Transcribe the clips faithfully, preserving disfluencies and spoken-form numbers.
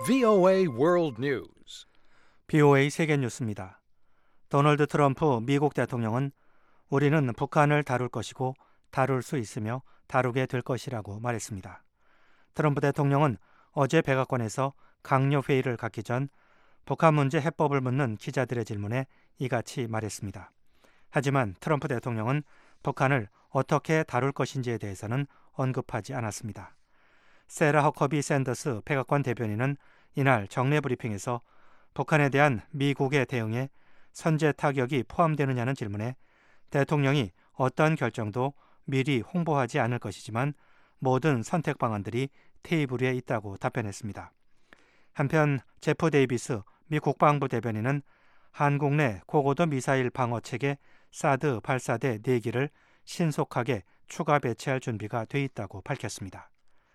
브이오에이 World News. 브이오에이 세계 뉴스입니다. 도널드 트럼프 미국 대통령은 우리는 북한을 다룰 것이고 다룰 수 있으며 다루게 될 것이라고 말했습니다. 트럼프 대통령은 어제 백악관에서 강요 회의를 갖기 전 북한 문제 해법을 묻는 기자들의 질문에 이같이 말했습니다. 하지만 트럼프 대통령은 북한을 어떻게 다룰 것인지에 대해서는 언급하지 않았습니다. 세라 허커비 샌더스 백악관 대변인은 이날 정례 브리핑에서 북한에 대한 미국의 대응에 선제 타격이 포함되느냐는 질문에 대통령이 어떤 결정도 미리 홍보하지 않을 것이지만 모든 선택 방안들이 테이블 위에 있다고 답변했습니다. 한편 제프 데이비스 미 국방부 대변인은 한국 내 고고도 미사일 방어 체계 사드 발사대 네 기를 신속하게 추가 배치할 준비가 돼 있다고 밝혔습니다.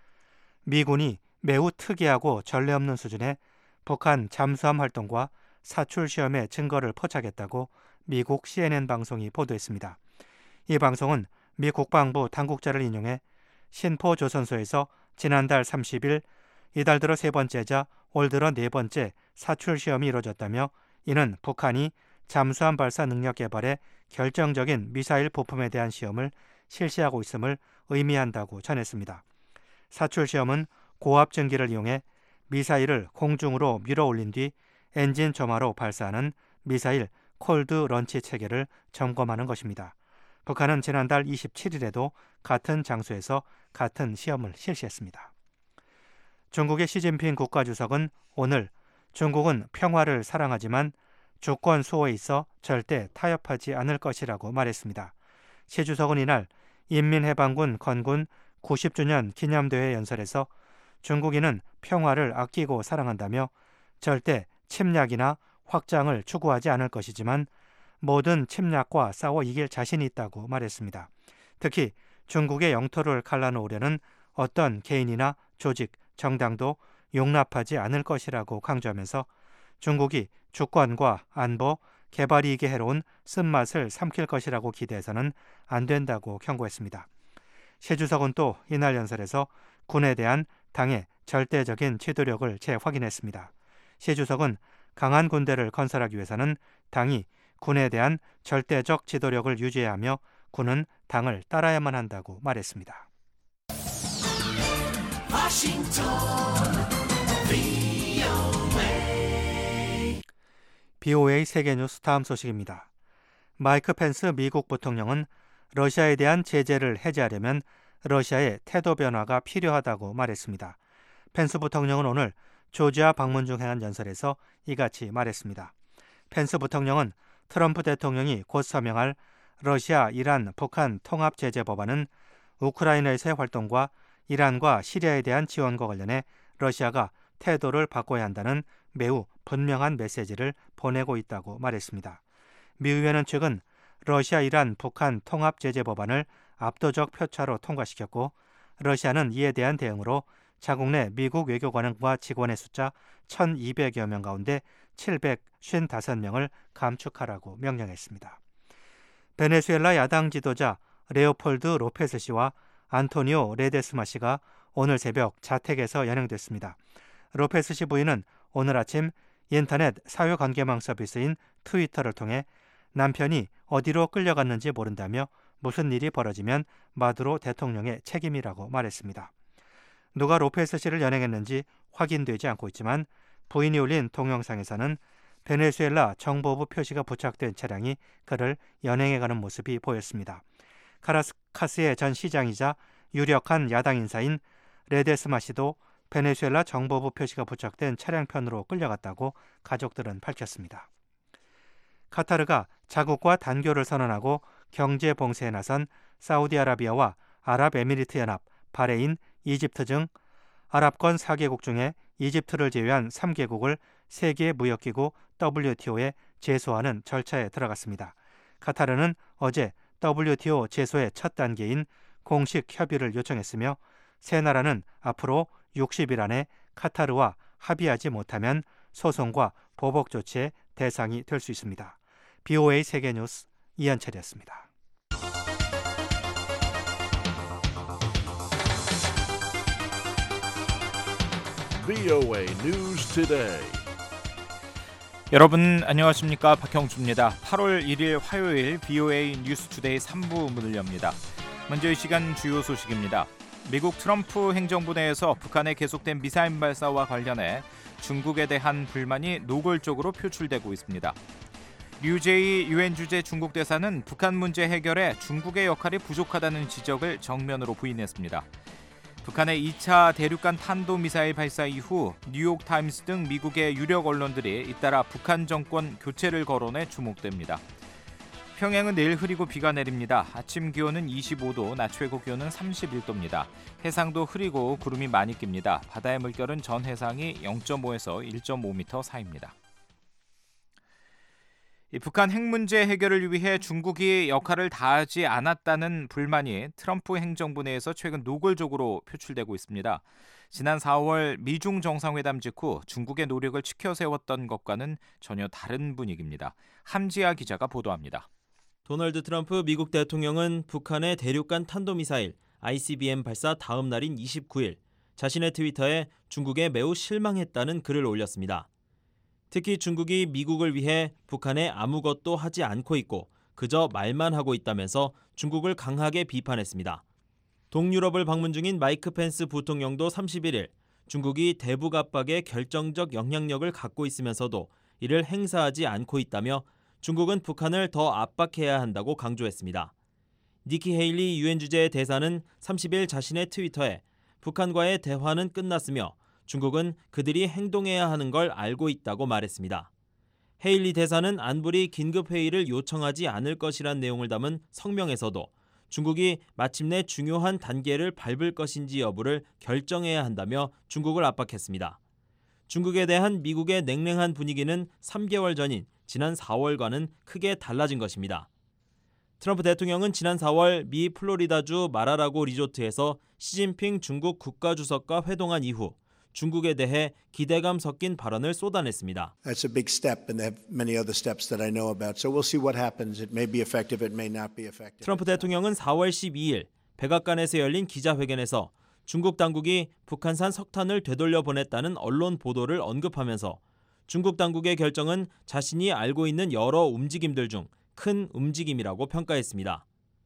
미군이 매우 특이하고 전례 없는 수준의 북한 잠수함 활동과 사출 시험의 증거를 포착했다고 미국 씨엔엔 방송이 보도했습니다. 이 방송은 미 국방부 당국자를 인용해 신포조선소에서 지난달 삼십일 이달 들어 세 번째자 올 들어 네 번째 사출 시험이 이루어졌다며 이는 북한이 잠수함 발사 능력 개발에 결정적인 미사일 부품에 대한 시험을 실시하고 있음을 의미한다고 전했습니다. 사출 시험은 고압 증기를 이용해 미사일을 공중으로 밀어 올린 뒤 엔진 점화로 발사하는 미사일 콜드 런치 체계를 점검하는 것입니다. 북한은 지난달 이십칠일에도 같은 장소에서 같은 시험을 실시했습니다. 중국의 시진핑 국가주석은 오늘 중국은 평화를 사랑하지만 주권 수호에 있어 절대 타협하지 않을 것이라고 말했습니다. 시 주석은 이날 인민해방군 건군 구십 주년 기념대회 연설에서 중국인은 평화를 아끼고 사랑한다며 절대 침략이나 확장을 추구하지 않을 것이지만 모든 침략과 싸워 이길 자신이 있다고 말했습니다. 특히 중국의 영토를 갈라놓으려는 어떤 개인이나 조직, 정당도 용납하지 않을 것이라고 강조하면서 중국이 주권과 안보, 개발 이익에 해로운 쓴맛을 삼킬 것이라고 기대해서는 안 된다고 경고했습니다. 시 주석은 또 이날 연설에서 군에 대한 당의 절대적인 지도력을 재확인했습니다. 시 주석은 강한 군대를 건설하기 위해서는 당이 군에 대한 절대적 지도력을 유지해야 하며 군은 당을 따라야만 한다고 말했습니다. 워싱턴 브이오에이 브이오에이 세계뉴스 다음 소식입니다. 마이크 펜스 미국 부통령은 러시아에 대한 제재를 해제하려면 러시아의 태도 변화가 필요하다고 말했습니다. 펜스 부통령은 오늘 조지아 방문 중 행한 연설에서 이같이 말했습니다. 펜스 부통령은 트럼프 대통령이 곧 서명할 러시아, 이란, 북한 통합 제재 법안은 우크라이나에서의 활동과 이란과 시리아에 대한 지원과 관련해 러시아가 태도를 바꿔야 한다는 매우 분명한 메시지를 보내고 있다고 말했습니다. 미 의회는 최근 러시아, 이란, 북한 통합 제재 법안을 압도적 표차로 통과시켰고 러시아는 이에 대한 대응으로 자국 내 미국 외교관과 직원의 숫자 천이백여 명 가운데 칠백오십오 명을 감축하라고 명령했습니다. 베네수엘라 야당 지도자 레오폴드 로페스 씨와 안토니오 레데스마 씨가 오늘 새벽 자택에서 연행됐습니다. 로페스 씨 부인은 오늘 아침 인터넷 사회관계망 서비스인 트위터를 통해 남편이 어디로 끌려갔는지 모른다며 무슨 일이 벌어지면 마두로 대통령의 책임이라고 말했습니다. 누가 로페스 씨를 연행했는지 확인되지 않고 있지만 부인이 올린 동영상에서는 베네수엘라 정보부 표시가 부착된 차량이 그를 연행해가는 모습이 보였습니다. 카라카스의 전 시장이자 유력한 야당 인사인 레데스마 씨도 베네수엘라 정보부 표시가 부착된 차량편으로 끌려갔다고 가족들은 밝혔습니다. 카타르가 자국과 단교를 선언하고 경제 봉쇄에 나선 사우디아라비아와 아랍에미리트 연합, 바레인, 이집트 등 아랍권 사 개국 중에 이집트를 제외한 삼 개국을 세계무역기구 더블유티오에 제소하는 절차에 들어갔습니다. 카타르는 어제 더블유티오 제소의 첫 단계인 공식 협의를 요청했으며 세 나라는 앞으로 육십 일 안에 카타르와 합의하지 못하면 소송과 보복 조치의 대상이 될 수 있습니다. 브이오에이 세계뉴스 이현철이었습니다. 브이오에이 News Today. 여러분 안녕하십니까, 박형주입니다. 팔월 일일 화요일 브이오에이 뉴스 투데이 삼 부 문을 엽니다. 먼저 이 시간 주요 소식입니다. 미국 트럼프 행정부 내에서 북한의 계속된 미사일 발사와 관련해 중국에 대한 불만이 노골적으로 표출되고 있습니다. 류제이 유엔 주재 중국 대사는 북한 문제 해결에 중국의 역할이 부족하다는 지적을 정면으로 부인했습니다. 북한의 이 차 대륙간 탄도미사일 발사 이후 뉴욕타임스 등 미국의 유력 언론들이 잇따라 북한 정권 교체를 거론해 주목됩니다. 평양은 내일 흐리고 비가 내립니다. 아침 기온은 이십오 도, 낮 최고 기온은 삼십일 도입니다. 해상도 흐리고 구름이 많이 낍니다. 바다의 물결은 전 해상이 영 점 오에서 일 점 오 미터 사이입니다. 이 북한 핵 문제 해결을 위해 중국이 역할을 다하지 않았다는 불만이 트럼프 행정부 내에서 최근 노골적으로 표출되고 있습니다. 지난 사월 미중 정상회담 직후 중국의 노력을 치켜세웠던 것과는 전혀 다른 분위기입니다. 함지아 기자가 보도합니다. 도널드 트럼프 미국 대통령은 북한의 대륙간 탄도미사일 아이씨비엠 발사 다음 날인 이십구일 자신의 트위터에 중국에 매우 실망했다는 글을 올렸습니다. 특히 중국이 미국을 위해 북한에 아무것도 하지 않고 있고 그저 말만 하고 있다면서 중국을 강하게 비판했습니다. 동유럽을 방문 중인 마이크 펜스 부통령도 삼십일일 중국이 대북 압박에 결정적 영향력을 갖고 있으면서도 이를 행사하지 않고 있다며 중국은 북한을 더 압박해야 한다고 강조했습니다. 니키 헤일리 유엔 주재 대사는 삼십일 자신의 트위터에 북한과의 대화는 끝났으며 중국은 그들이 행동해야 하는 걸 알고 있다고 말했습니다. 헤일리 대사는 안보리 긴급회의를 요청하지 않을 것이란 내용을 담은 성명에서도 중국이 마침내 중요한 단계를 밟을 것인지 여부를 결정해야 한다며 중국을 압박했습니다. 중국에 대한 미국의 냉랭한 분위기는 삼 개월 전인 지난 사월과는 크게 달라진 것입니다. 트럼프 대통령은 지난 사월 미 플로리다주 마라라고 리조트에서 시진핑 중국 국가주석과 회동한 이후 중국에 대해 기대감 섞인 발언을 쏟아냈습니다. That's a big step, and they have many other steps that I know about. So we'll see what happens. It may be effective, it may not be effective. 트럼프 대통령은 사월 십이일 백악관에서 열린 기자회견에서 중국 당국이 북한산 석탄을 되돌려 보냈다는 언론 보도를 언급하면서 중국 당국의 결정은 자신이 알고 있는 여러 움직임들 중 큰 움직임이라고 평가했습니다.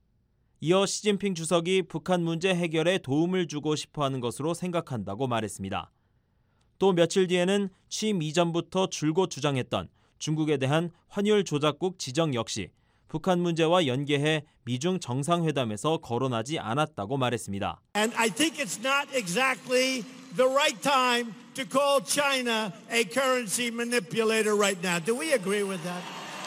이어 시진핑 주석이 북한 문제 해결에 도움을 주고 싶어하는 것으로 생각한다고 말했습니다. 또 며칠 뒤에는 취임 이전부터 줄곧 주장했던 중국에 대한 환율 조작국 지정 역시 북한 문제와 연계해 미중 정상회담에서 거론하지 않았다고 말했습니다. And I think it's not exactly the right time to call China a currency manipulator right now. Do we agree with that?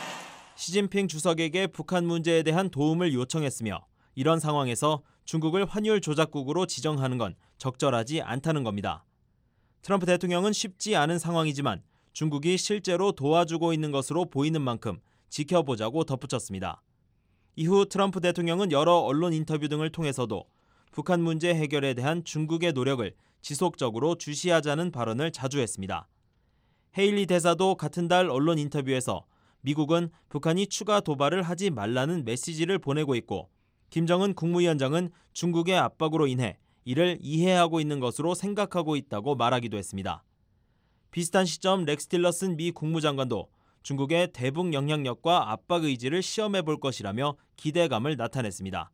시진핑 주석에게 북한 문제에 대한 도움을 요청했으며 이런 상황에서 중국을 환율 조작국으로 지정하는 건 적절하지 않다는 겁니다. 트럼프 대통령은 쉽지 않은 상황이지만 중국이 실제로 도와주고 있는 것으로 보이는 만큼 지켜보자고 덧붙였습니다. 이후 트럼프 대통령은 여러 언론 인터뷰 등을 통해서도 북한 문제 해결에 대한 중국의 노력을 지속적으로 주시하자는 발언을 자주 했습니다. 헤일리 대사도 같은 달 언론 인터뷰에서 미국은 북한이 추가 도발을 하지 말라는 메시지를 보내고 있고 김정은 국무위원장은 중국의 압박으로 인해 이를 이해하고 있는 것으로 생각하고 있다고 말하기도 했습니다. 비슷한 시점 렉스 틸러슨 미 국무장관도 중국의 대북 영향력과 압박 의지를 시험해 볼 것이라며 기대감을 나타냈습니다.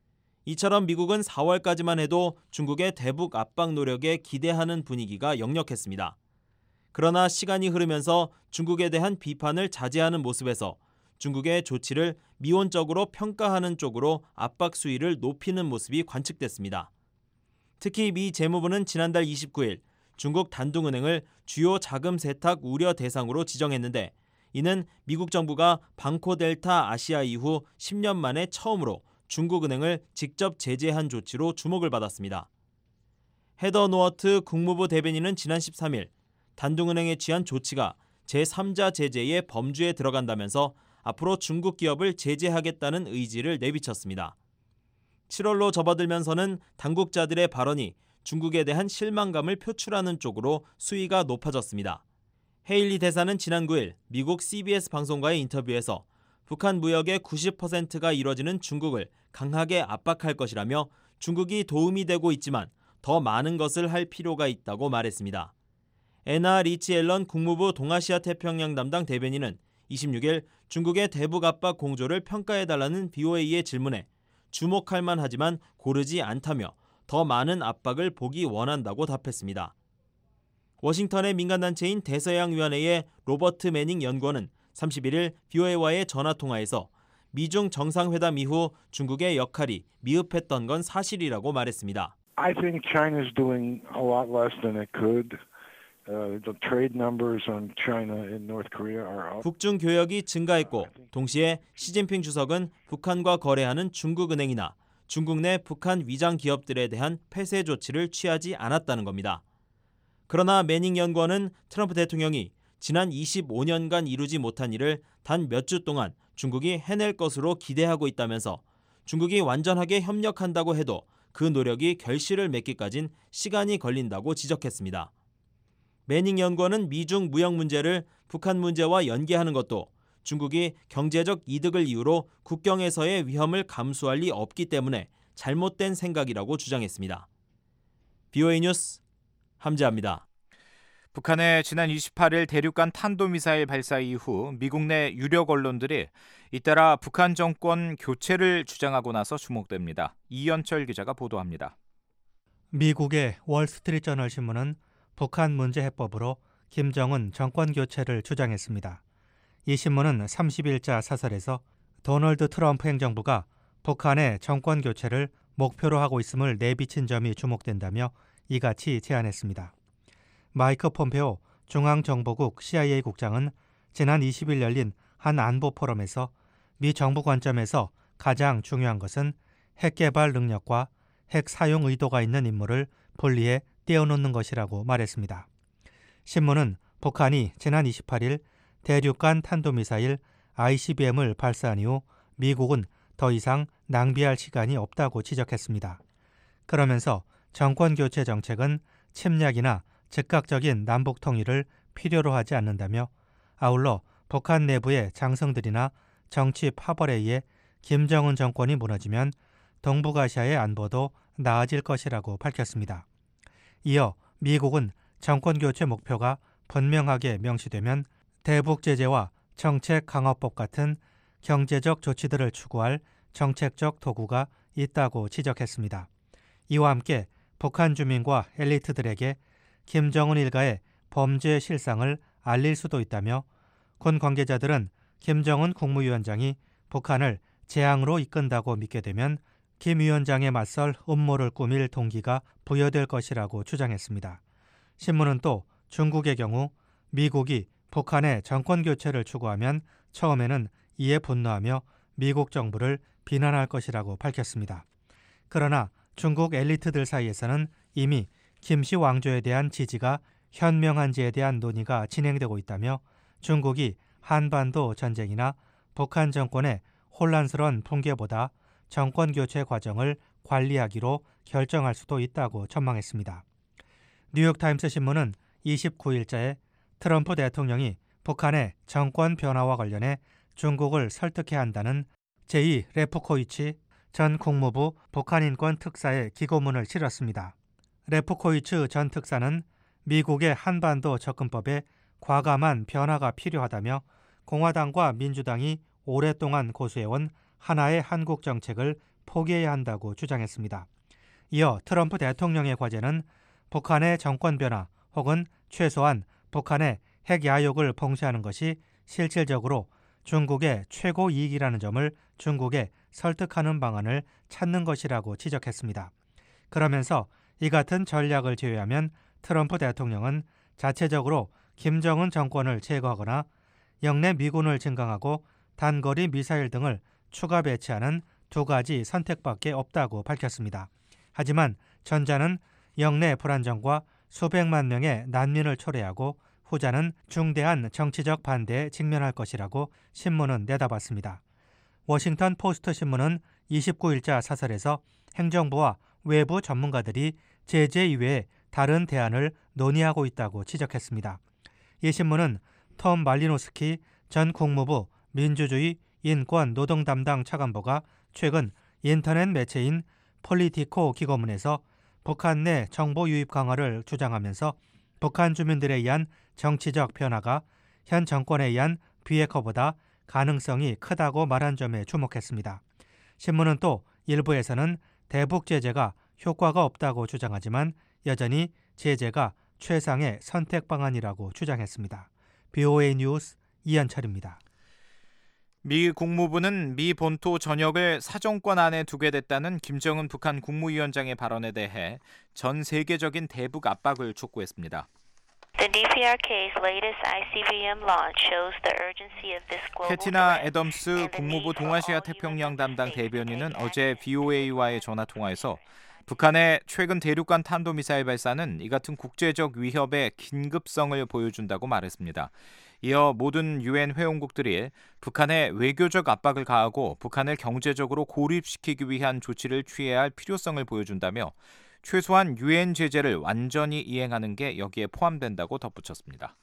이처럼 미국은 사월까지만 해도 중국의 대북 압박 노력에 기대하는 분위기가 역력했습니다. 그러나 시간이 흐르면서 중국에 대한 비판을 자제하는 모습에서 중국의 조치를 미온적으로 평가하는 쪽으로 압박 수위를 높이는 모습이 관측됐습니다. 특히 미 재무부는 지난달 이십구일 중국 단둥은행을 주요 자금 세탁 우려 대상으로 지정했는데 이는 미국 정부가 방코델타 아시아 이후 십 년 만에 처음으로 중국은행을 직접 제재한 조치로 주목을 받았습니다. 헤더 노어트 국무부 대변인은 지난 십삼일 단둥은행에 취한 조치가 제삼자 제재의 범주에 들어간다면서 앞으로 중국 기업을 제재하겠다는 의지를 내비쳤습니다. 칠월로 접어들면서는 당국자들의 발언이 중국에 대한 실망감을 표출하는 쪽으로 수위가 높아졌습니다. 헤일리 대사는 지난 구일 미국 씨비에스 방송과의 인터뷰에서 북한 무역의 구십 퍼센트가 이뤄지는 중국을 강하게 압박할 것이라며 중국이 도움이 되고 있지만 더 많은 것을 할 필요가 있다고 말했습니다. 애나 리치 앨런 국무부 동아시아 태평양 담당 대변인은 이십육일 중국의 대북 압박 공조를 평가해달라는 비오에이의 질문에 주목할 만하지만 고르지 않다며 더 많은 압박을 보기 원한다고 답했습니다. 워싱턴의 민간단체인 대서양위원회의 로버트 매닝 연구원은 삼십일일 비오에이와의 전화통화에서 미중 정상회담 이후 중국의 역할이 미흡했던 건 사실이라고 말했습니다. I think China is doing a lot less than it could. Uh, the trade numbers on China and North Korea are up. 북중 교역이 증가했고 동시에 시진핑 주석은 북한과 거래하는 중국은행이나 중국 내 북한 위장 기업들에 대한 폐쇄 조치를 취하지 않았다는 겁니다. 그러나 매닝 연구원은 트럼프 대통령이 지난 이십오년간 이루지 못한 일을 단 몇 주 동안 중국이 해낼 것으로 기대하고 있다면서 중국이 완전하게 협력한다고 해도 그 노력이 결실을 맺기까진 시간이 걸린다고 지적했습니다. 매닝 연구원은 미중 무역 문제를 북한 문제와 연계하는 것도 중국이 경제적 이득을 이유로 국경에서의 위험을 감수할 리 없기 때문에 잘못된 생각이라고 주장했습니다. 비오에이 뉴스 함재합니다. 북한의 지난 이십팔일 대륙간 탄도미사일 발사 이후 미국 내 유력 언론들이 잇따라 북한 정권 교체를 주장하고 나서 주목됩니다. 이현철 기자가 보도합니다. 미국의 월스트리트저널 신문은 북한 문제 해법으로 김정은 정권 교체를 주장했습니다. 이 신문은 삼십일자 사설에서 도널드 트럼프 행정부가 북한의 정권 교체를 목표로 하고 있음을 내비친 점이 주목된다며 이같이 제안했습니다. 마이크 폼페오 중앙정보국 씨아이에이 국장은 지난 이십일 열린 한 안보 포럼에서 미 정부 관점에서 가장 중요한 것은 핵 개발 능력과 핵 사용 의도가 있는 인물을 분리해 떼어놓는 것이라고 말했습니다. 신문은 북한이 지난 이십팔일 대륙간 탄도미사일 아이씨비엠을 발사한 이후 미국은 더 이상 낭비할 시간이 없다고 지적했습니다. 그러면서 정권교체 정책은 침략이나 즉각적인 남북 통일을 필요로 하지 않는다며 아울러 북한 내부의 장성들이나 정치 파벌에 의해 김정은 정권이 무너지면 동북아시아의 안보도 나아질 것이라고 밝혔습니다. 이어 미국은 정권교체 목표가 분명하게 명시되면 대북 제재와 정책 강화법 같은 경제적 조치들을 추구할 정책적 도구가 있다고 지적했습니다. 이와 함께 북한 주민과 엘리트들에게 김정은 일가의 범죄 실상을 알릴 수도 있다며 군 관계자들은 김정은 국무위원장이 북한을 재앙으로 이끈다고 믿게 되면 김 위원장에 맞설 음모를 꾸밀 동기가 부여될 것이라고 주장했습니다. 신문은 또 중국의 경우 미국이 북한의 정권교체를 추구하면 처음에는 이에 분노하며 미국 정부를 비난할 것이라고 밝혔습니다. 그러나 중국 엘리트들 사이에서는 이미 김씨 왕조에 대한 지지가 현명한지에 대한 논의가 진행되고 있다며 중국이 한반도 전쟁이나 북한 정권의 혼란스러운 붕괴보다 정권교체 과정을 관리하기로 결정할 수도 있다고 전망했습니다. 뉴욕타임스 신문은 이십구일자에 트럼프 대통령이 북한의 정권 변화와 관련해 중국을 설득해야 한다는 제이 레프코이치 전 국무부 북한인권 특사의 기고문을 실었습니다. 레프코이츠 전 특사는 미국의 한반도 접근법에 과감한 변화가 필요하다며 공화당과 민주당이 오랫동안 고수해온 하나의 한국 정책을 포기해야 한다고 주장했습니다. 이어 트럼프 대통령의 과제는 북한의 정권 변화 혹은 최소한 북한의 핵 야욕을 봉쇄하는 것이 실질적으로 중국의 최고 이익이라는 점을 중국에 설득하는 방안을 찾는 것이라고 지적했습니다. 그러면서 이 같은 전략을 제외하면 트럼프 대통령은 자체적으로 김정은 정권을 제거하거나 영내 미군을 증강하고 단거리 미사일 등을 추가 배치하는 두 가지 선택밖에 없다고 밝혔습니다. 하지만 전자는 영내 불안정과 수백만 명의 난민을 초래하고 후자는 중대한 정치적 반대에 직면할 것이라고 신문은 내다봤습니다. 워싱턴 포스트 신문은 이십구일자 사설에서 행정부와 외부 전문가들이 제재 이외에 다른 대안을 논의하고 있다고 지적했습니다. 이 신문은 톰 말리노스키 전 국무부 민주주의 인권 노동 담당 차관보가 최근 인터넷 매체인 폴리티코 기고문에서 북한 내 정보 유입 강화를 주장하면서 북한 주민들에 의한 정치적 변화가 현 정권에 의한 비핵화보다 가능성이 크다고 말한 점에 주목했습니다. 신문은 또 일부에서는 대북 제재가 효과가 없다고 주장하지만 여전히 제재가 최상의 선택 방안이라고 주장했습니다. 비오에이 뉴스 이현철입니다. 미 국무부는 미 본토 전역을 사정권 안에 두게 됐다는 김정은 북한 국무위원장의 발언에 대해 전 세계적인 대북 압박을 촉구했습니다. The 디피알케이's latest 아이씨비엠 launch shows the urgency of this global 캐티나 threat 애덤스 and the 국무부 need for 동아시아 all 태평양 U N 담당 member states to 대변인은 take 어제 active 비오에이와의 전화 통화에서 북한의 최근 대륙간 탄도미사일 발사는 이 같은 국제적 위협의 긴급성을 보여준다고 말했습니다. 이어 모든 유엔 회원국들이 북한의 외교적 압박을 가하고 북한을 경제적으로 고립시키기 위한 조치를 취해야 할 필요성을 보여준다며 최소한 유엔 제재를 완전히 이행하는 게 여기에 포함된다고 덧붙였습니다.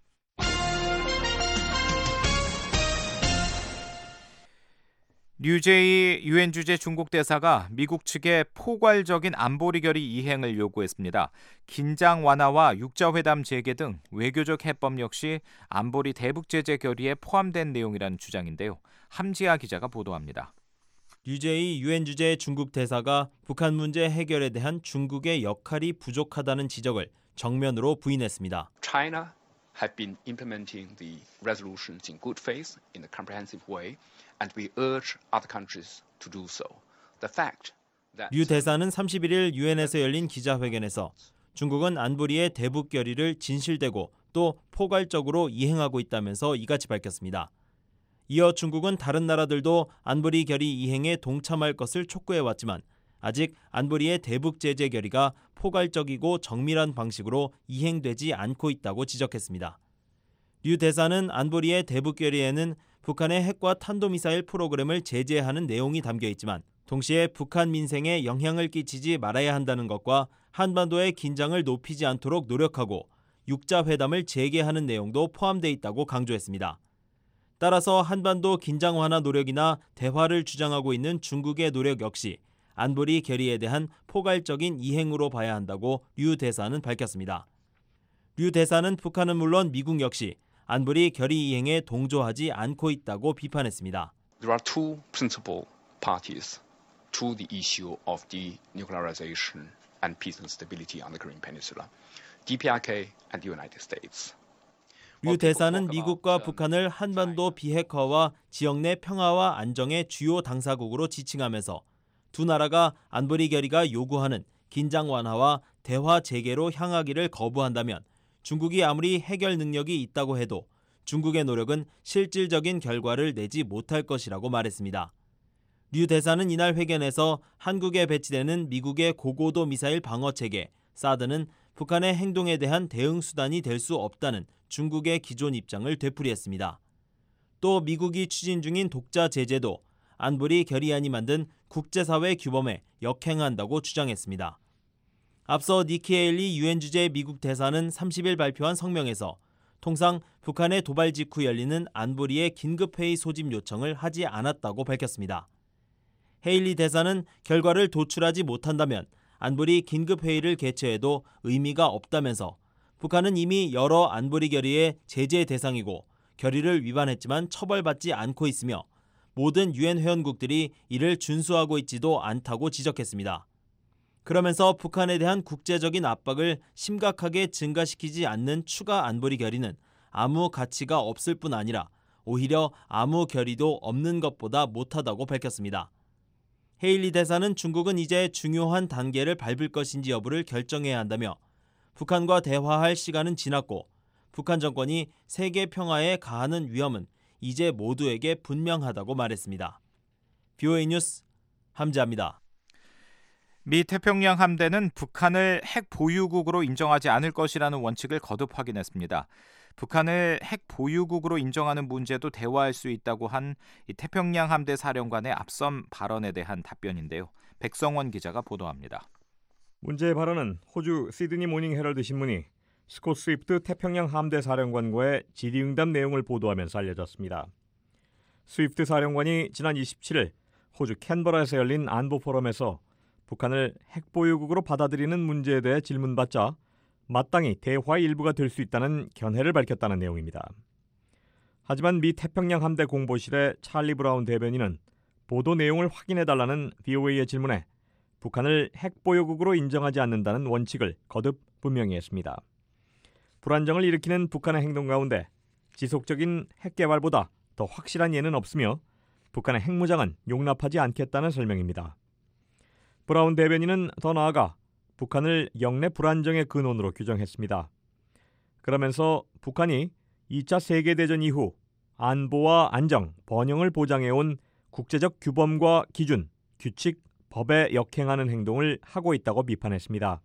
류제이 유엔 주재 중국 대사가 미국 측에 포괄적인 안보리 결의 이행을 요구했습니다. 긴장 완화와 육자회담 재개 등 외교적 해법 역시 안보리 대북 제재 결의에 포함된 내용이라는 주장인데요. 함지아 기자가 보도합니다. 류제이 유엔 주재 중국 대사가 북한 문제 해결에 대한 중국의 역할이 부족하다는 지적을 정면으로 부인했습니다. China have been implementing the resolutions in good faith in a comprehensive way. And we urge other countries to do so. The fact that 류 대사는 삼십일 일 유엔에서 열린 기자회견에서 중국은 안보리의 대북 결의를 진실되고 또 포괄적으로 이행하고 있다면서 이같이 밝혔습니다. 이어 중국은 다른 나라들도 안보리 결의 이행에 동참할 것을 촉구해왔지만 아직 안보리의 대북 제재 결의가 포괄적이고 정밀한 방식으로 이행되지 않고 있다고 지적했습니다. 류 대사는 안보리의 대북 결의에는 북한의 핵과 탄도미사일 프로그램을 제재하는 내용이 담겨 있지만 동시에 북한 민생에 영향을 끼치지 말아야 한다는 것과 한반도의 긴장을 높이지 않도록 노력하고 육자회담을 재개하는 내용도 포함되어 있다고 강조했습니다. 따라서 한반도 긴장 완화 노력이나 대화를 주장하고 있는 중국의 노력 역시 안보리 결의에 대한 포괄적인 이행으로 봐야 한다고 류 대사는 밝혔습니다. 류 대사는 북한은 물론 미국 역시 안보리 결의 이행에 동조하지 않고 있다고 비판했습니다. There are two principal parties to the issue of denuclearization and peace and stability on the Korean Peninsula, 디피알케이 and the United States. 류 대사는 미국과 북한을 한반도 비핵화와 지역 내 평화와 안정의 주요 당사국으로 지칭하면서 두 나라가 안보리 결의가 요구하는 긴장 완화와 대화 재개로 향하기를 거부한다면 중국이 아무리 해결 능력이 있다고 해도 중국의 노력은 실질적인 결과를 내지 못할 것이라고 말했습니다. 류 대사는 이날 회견에서 한국에 배치되는 미국의 고고도 미사일 방어 체계 사드는 북한의 행동에 대한 대응 수단이 될 수 없다는 중국의 기존 입장을 되풀이했습니다. 또 미국이 추진 중인 독자 제재도 안보리 결의안이 만든 국제사회 규범에 역행한다고 주장했습니다. 앞서 니키 헤일리 유엔 주재 미국 대사는 삼십 일 발표한 성명에서 통상 북한의 도발 직후 열리는 안보리의 긴급회의 소집 요청을 하지 않았다고 밝혔습니다. 헤일리 대사는 결과를 도출하지 못한다면 안보리 긴급회의를 개최해도 의미가 없다면서 북한은 이미 여러 안보리 결의의 제재 대상이고 결의를 위반했지만 처벌받지 않고 있으며 모든 유엔 회원국들이 이를 준수하고 있지도 않다고 지적했습니다. 그러면서 북한에 대한 국제적인 압박을 심각하게 증가시키지 않는 추가 안보리 결의는 아무 가치가 없을 뿐 아니라 오히려 아무 결의도 없는 것보다 못하다고 밝혔습니다. 헤일리 대사는 중국은 이제 중요한 단계를 밟을 것인지 여부를 결정해야 한다며 북한과 대화할 시간은 지났고 북한 정권이 세계 평화에 가하는 위험은 이제 모두에게 분명하다고 말했습니다. 비오에이 뉴스 함지아입니다. 미 태평양 함대는 북한을 핵 보유국으로 인정하지 않을 것이라는 원칙을 거듭 확인했습니다. 북한을 핵 보유국으로 인정하는 문제도 대화할 수 있다고 한 이 태평양 함대 사령관의 앞선 발언에 대한 답변인데요. 백성원 기자가 보도합니다. 문제의 발언은 호주 시드니 모닝 헤럴드 신문이 스콧 스위프트 태평양 함대 사령관과의 질의응답 내용을 보도하면서 알려졌습니다. 스위프트 사령관이 지난 이십칠 일 호주 캔버라에서 열린 안보 포럼에서 북한을 핵보유국으로 받아들이는 문제에 대해 질문받자 마땅히 대화의 일부가 될 수 있다는 견해를 밝혔다는 내용입니다. 하지만 미 태평양 함대 공보실의 찰리 브라운 대변인은 보도 내용을 확인해달라는 브이오에이의 질문에 북한을 핵보유국으로 인정하지 않는다는 원칙을 거듭 분명히 했습니다. 불안정을 일으키는 북한의 행동 가운데 지속적인 핵 개발보다 더 확실한 예는 없으며 북한의 핵무장은 용납하지 않겠다는 설명입니다. 브라운 대변인은 더 나아가 북한을 영내 불안정의 근원으로 규정했습니다. 그러면서 북한이 이 차 세계대전 이후 안보와 안정, 번영을 보장해온 국제적 규범과 기준, 규칙, 법에 역행하는 행동을 하고 있다고 비판했습니다.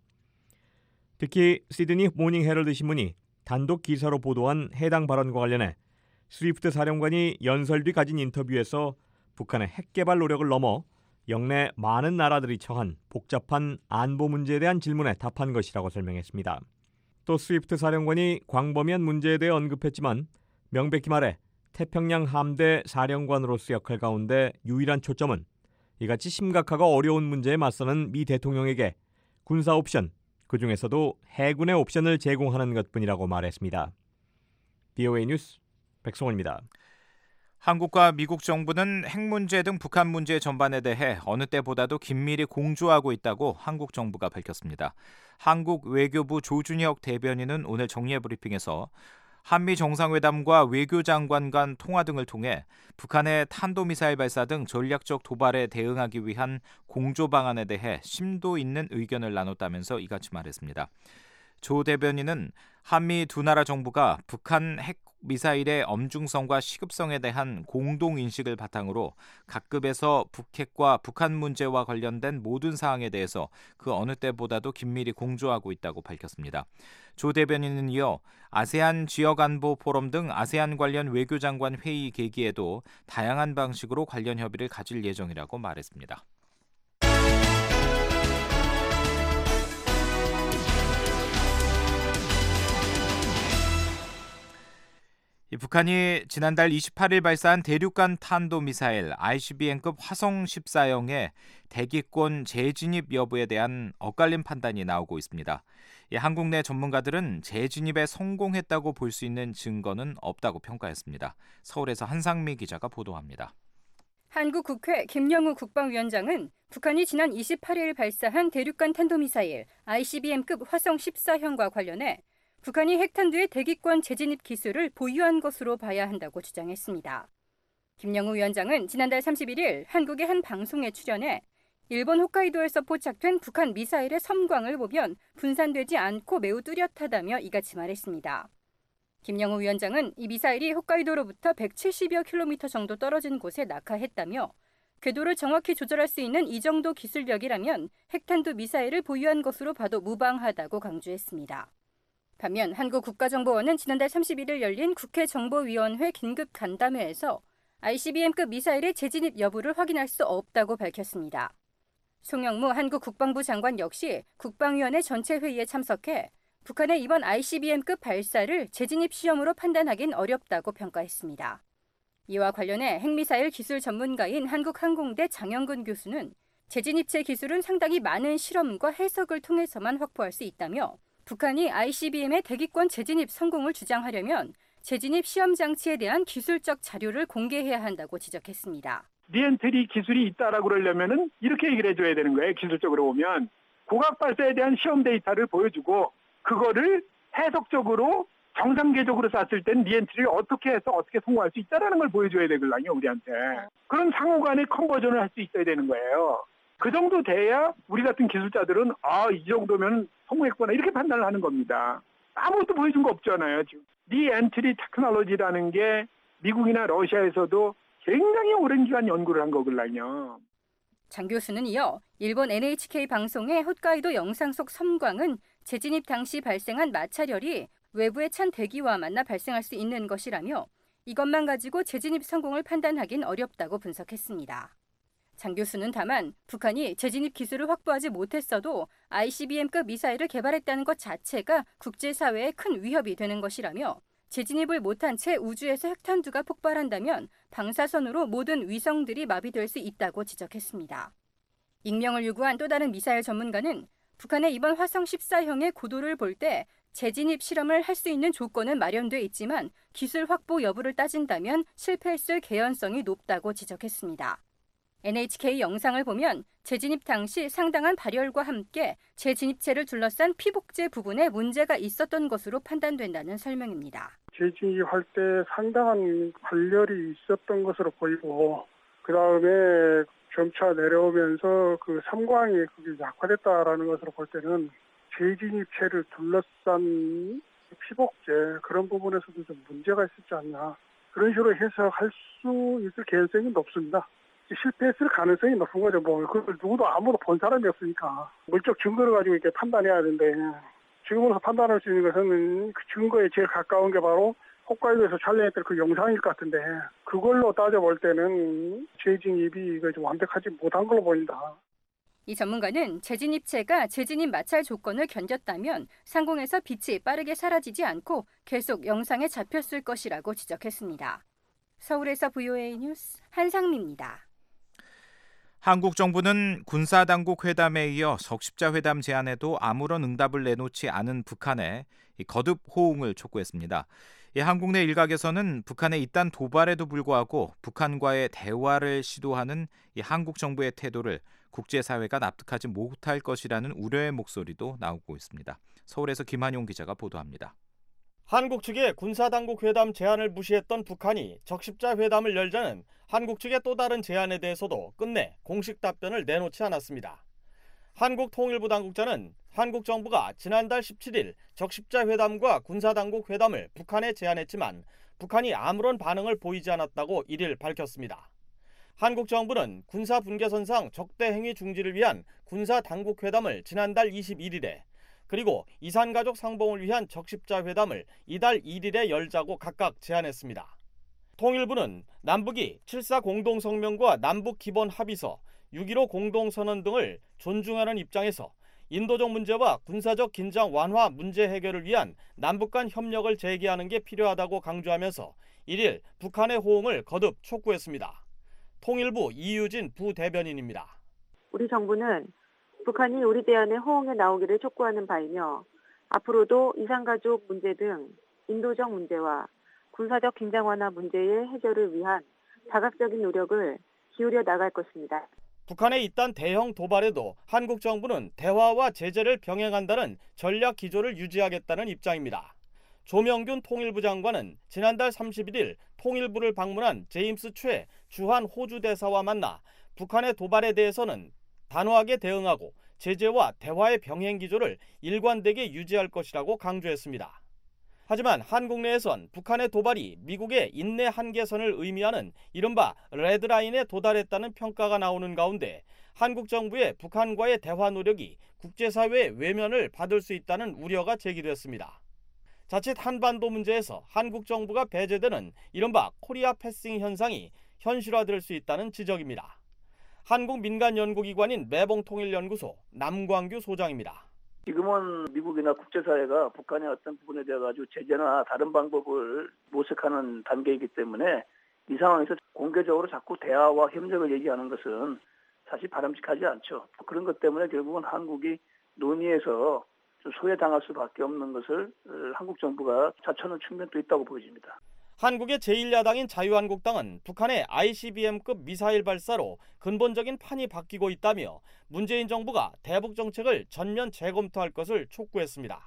특히 시드니 모닝 헤럴드 신문이 단독 기사로 보도한 해당 발언과 관련해 스위프트 사령관이 연설 뒤 가진 인터뷰에서 북한의 핵 개발 노력을 넘어 영내 많은 나라들이 처한 복잡한 안보 문제에 대한 질문에 답한 것이라고 설명했습니다. 또 스위프트 사령관이 광범위한 문제에 대해 언급했지만 명백히 말해 태평양 함대 사령관으로서 역할 가운데 유일한 초점은 이같이 심각하고 어려운 문제에 맞서는 미 대통령에게 군사 옵션, 그중에서도 해군의 옵션을 제공하는 것뿐이라고 말했습니다. 브이오에이 뉴스 백성원입니다. 한국과 미국 정부는 핵 문제 등 북한 문제 전반에 대해 어느 때보다도 긴밀히 공조하고 있다고 한국 정부가 밝혔습니다. 한국 외교부 조준혁 대변인은 오늘 정례 브리핑에서 한미 정상회담과 외교장관 간 통화 등을 통해 북한의 탄도미사일 발사 등 전략적 도발에 대응하기 위한 공조 방안에 대해 심도 있는 의견을 나눴다면서 이같이 말했습니다. 조 대변인은 한미 두 나라 정부가 북한 핵 미사일의 엄중성과 시급성에 대한 공동인식을 바탕으로 각급에서 북핵과 북한 문제와 관련된 모든 사항에 대해서 그 어느 때보다도 긴밀히 공조하고 있다고 밝혔습니다. 조 대변인은 이어 아세안 지역안보 포럼 등 아세안 관련 외교장관 회의 계기에도 다양한 방식으로 관련 협의를 가질 예정이라고 말했습니다. 북한이 지난달 이십팔 일 발사한 대륙간 탄도미사일 아이씨비엠급 화성 십사형의 대기권 재진입 여부에 대한 엇갈린 판단이 나오고 있습니다. 한국 내 전문가들은 재진입에 성공했다고 볼 수 있는 증거는 없다고 평가했습니다. 서울에서 한상미 기자가 보도합니다. 한국 국회 김영우 국방위원장은 북한이 지난 이십팔 일 발사한 대륙간 탄도미사일 아이씨비엠급 화성 십사형과 관련해 북한이 핵탄두의 대기권 재진입 기술을 보유한 것으로 봐야 한다고 주장했습니다. 김영우 위원장은 지난달 삼십일 일 한국의 한 방송에 출연해 일본 홋카이도에서 포착된 북한 미사일의 섬광을 보면 분산되지 않고 매우 뚜렷하다며 이같이 말했습니다. 김영우 위원장은 이 미사일이 홋카이도로부터 백칠십여 킬로미터 정도 떨어진 곳에 낙하했다며 궤도를 정확히 조절할 수 있는 이 정도 기술력이라면 핵탄두 미사일을 보유한 것으로 봐도 무방하다고 강조했습니다. 반면 한국 국가정보원은 지난달 삼십일 일 열린 국회 정보위원회 긴급 간담회에서 아이씨비엠급 미사일의 재진입 여부를 확인할 수 없다고 밝혔습니다. 송영무 한국 국방부 장관 역시 국방위원회 전체 회의에 참석해 북한의 이번 아이씨비엠급 발사를 재진입 시험으로 판단하긴 어렵다고 평가했습니다. 이와 관련해 핵미사일 기술 전문가인 한국항공대 장영근 교수는 재진입체 기술은 상당히 많은 실험과 해석을 통해서만 확보할 수 있다며 북한이 아이씨비엠의 대기권 재진입 성공을 주장하려면 재진입 시험 장치에 대한 기술적 자료를 공개해야 한다고 지적했습니다. 리엔트리 기술이 있다라고 그러려면은 이렇게 얘기를 해줘야 되는 거예요. 기술적으로 보면 고각 발사에 대한 시험 데이터를 보여주고 그거를 해석적으로 정상계적으로 쐈을 땐 리엔트리를 어떻게 해서 어떻게 성공할 수 있다라는 걸 보여줘야 되거든요, 우리한테. 그런 상호간의 컨버전을 할 수 있어야 되는 거예요. 그 정도 돼야 우리 같은 기술자들은 아, 이 정도면 성공했구나 이렇게 판단을 하는 겁니다. 아무것도 보여준 거 없잖아요. 지금 리엔트리 테크놀로지라는 게 미국이나 러시아에서도 굉장히 오랜 기간 연구를 한 거거든요. 장 교수는 이어 일본 엔에이치케이 방송의 홋카이도 영상 속 섬광은 재진입 당시 발생한 마찰열이 외부의 찬 대기와 만나 발생할 수 있는 것이라며 이것만 가지고 재진입 성공을 판단하긴 어렵다고 분석했습니다. 장 교수는 다만 북한이 재진입 기술을 확보하지 못했어도 아이씨비엠급 미사일을 개발했다는 것 자체가 국제사회에 큰 위협이 되는 것이라며 재진입을 못한 채 우주에서 핵탄두가 폭발한다면 방사선으로 모든 위성들이 마비될 수 있다고 지적했습니다. 익명을 요구한 또 다른 미사일 전문가는 북한의 이번 화성 십사형의 고도를 볼 때 재진입 실험을 할 수 있는 조건은 마련돼 있지만 기술 확보 여부를 따진다면 실패했을 개연성이 높다고 지적했습니다. 엔에이치케이 영상을 보면 재진입 당시 상당한 발열과 함께 재진입체를 둘러싼 피복제 부분에 문제가 있었던 것으로 판단된다는 설명입니다. 재진입할 때 상당한 발열이 있었던 것으로 보이고 그 다음에 점차 내려오면서 그 삼광이 그게 약화됐다라는 것으로 볼 때는 재진입체를 둘러싼 피복제 그런 부분에서도 좀 문제가 있었지 않나 그런 식으로 해석할 수 있을 개연성이 높습니다. 실패했을 가능성이 높은 거죠. 뭐 그걸 누구도 아무도 본 사람이 없으니까 물적 증거를 가지고 이렇게 판단해야 되는데 지금으로서 판단할 수 있는 것은 그 증거에 제일 가까운 게 바로 홋카이도에서 촬영했던 그 영상일 것 같은데 그걸로 따져볼 때는 재진입이 이거 좀 완벽하지 못한 걸로 보인다. 이 전문가는 재진입체가 재진입 마찰 조건을 견뎠다면 상공에서 빛이 빠르게 사라지지 않고 계속 영상에 잡혔을 것이라고 지적했습니다. 서울에서 브이오에이 뉴스 한상미입니다. 한국 정부는 군사당국 회담에 이어 적십자 회담 제안에도 아무런 응답을 내놓지 않은 북한에 거듭 호응을 촉구했습니다. 한국 내 일각에서는 북한의 이딴 도발에도 불구하고 북한과의 대화를 시도하는 한국 정부의 태도를 국제사회가 납득하지 못할 것이라는 우려의 목소리도 나오고 있습니다. 서울에서 김한용 기자가 보도합니다. 한국 측의 군사당국 회담 제안을 무시했던 북한이 적십자 회담을 열자는 한국 측의 또 다른 제안에 대해서도 끝내 공식 답변을 내놓지 않았습니다. 한국통일부 당국자는 한국 정부가 지난달 십칠일 적십자 회담과 군사당국 회담을 북한에 제안했지만 북한이 아무런 반응을 보이지 않았다고 이일 밝혔습니다. 한국 정부는 군사분계선상 적대행위 중지를 위한 군사당국 회담을 지난달 이십일일에 그리고 이산가족 상봉을 위한 적십자 회담을 이달 일일에 열자고 각각 제안했습니다. 통일부는 남북이 칠사 공동성명과 남북기본합의서, 육점일오 공동선언 등을 존중하는 입장에서 인도적 문제와 군사적 긴장 완화 문제 해결을 위한 남북 간 협력을 재개하는 게 필요하다고 강조하면서 일일 북한의 호응을 거듭 촉구했습니다. 통일부 이유진 부대변인입니다. 우리 정부는 북한이 우리 대안에 호응해 나오기를 촉구하는 바이며 앞으로도 이산가족 문제 등 인도적 문제와 군사적 긴장 완화 문제의 해결을 위한 다각적인 노력을 기울여 나갈 것입니다. 북한의 이딴 대형 도발에도 한국 정부는 대화와 제재를 병행한다는 전략 기조를 유지하겠다는 입장입니다. 조명균 통일부 장관은 지난달 삼십일일 통일부를 방문한 제임스 최 주한 호주 대사와 만나 북한의 도발에 대해서는 단호하게 대응하고 제재와 대화의 병행 기조를 일관되게 유지할 것이라고 강조했습니다. 하지만 한국 내에선 북한의 도발이 미국의 인내 한계선을 의미하는 이른바 레드라인에 도달했다는 평가가 나오는 가운데 한국 정부의 북한과의 대화 노력이 국제사회의 외면을 받을 수 있다는 우려가 제기됐습니다. 자칫 한반도 문제에서 한국 정부가 배제되는 이른바 코리아 패싱 현상이 현실화될 수 있다는 지적입니다. 한국 민간 연구기관인 매봉통일연구소 남광규 소장입니다. 지금은 미국이나 국제사회가 북한의 어떤 부분에 대해 가지고 제재나 다른 방법을 모색하는 단계이기 때문에 이 상황에서 공개적으로 자꾸 대화와 협력을 얘기하는 것은 사실 바람직하지 않죠. 그런 것 때문에 결국은 한국이 논의에서 소외당할 수밖에 없는 것을 한국 정부가 자처하는 측면도 있다고 보여집니다. 한국의 제일 야당인 자유한국당은 북한의 아이씨비엠급 미사일 발사로 근본적인 판이 바뀌고 있다며 문재인 정부가 대북 정책을 전면 재검토할 것을 촉구했습니다.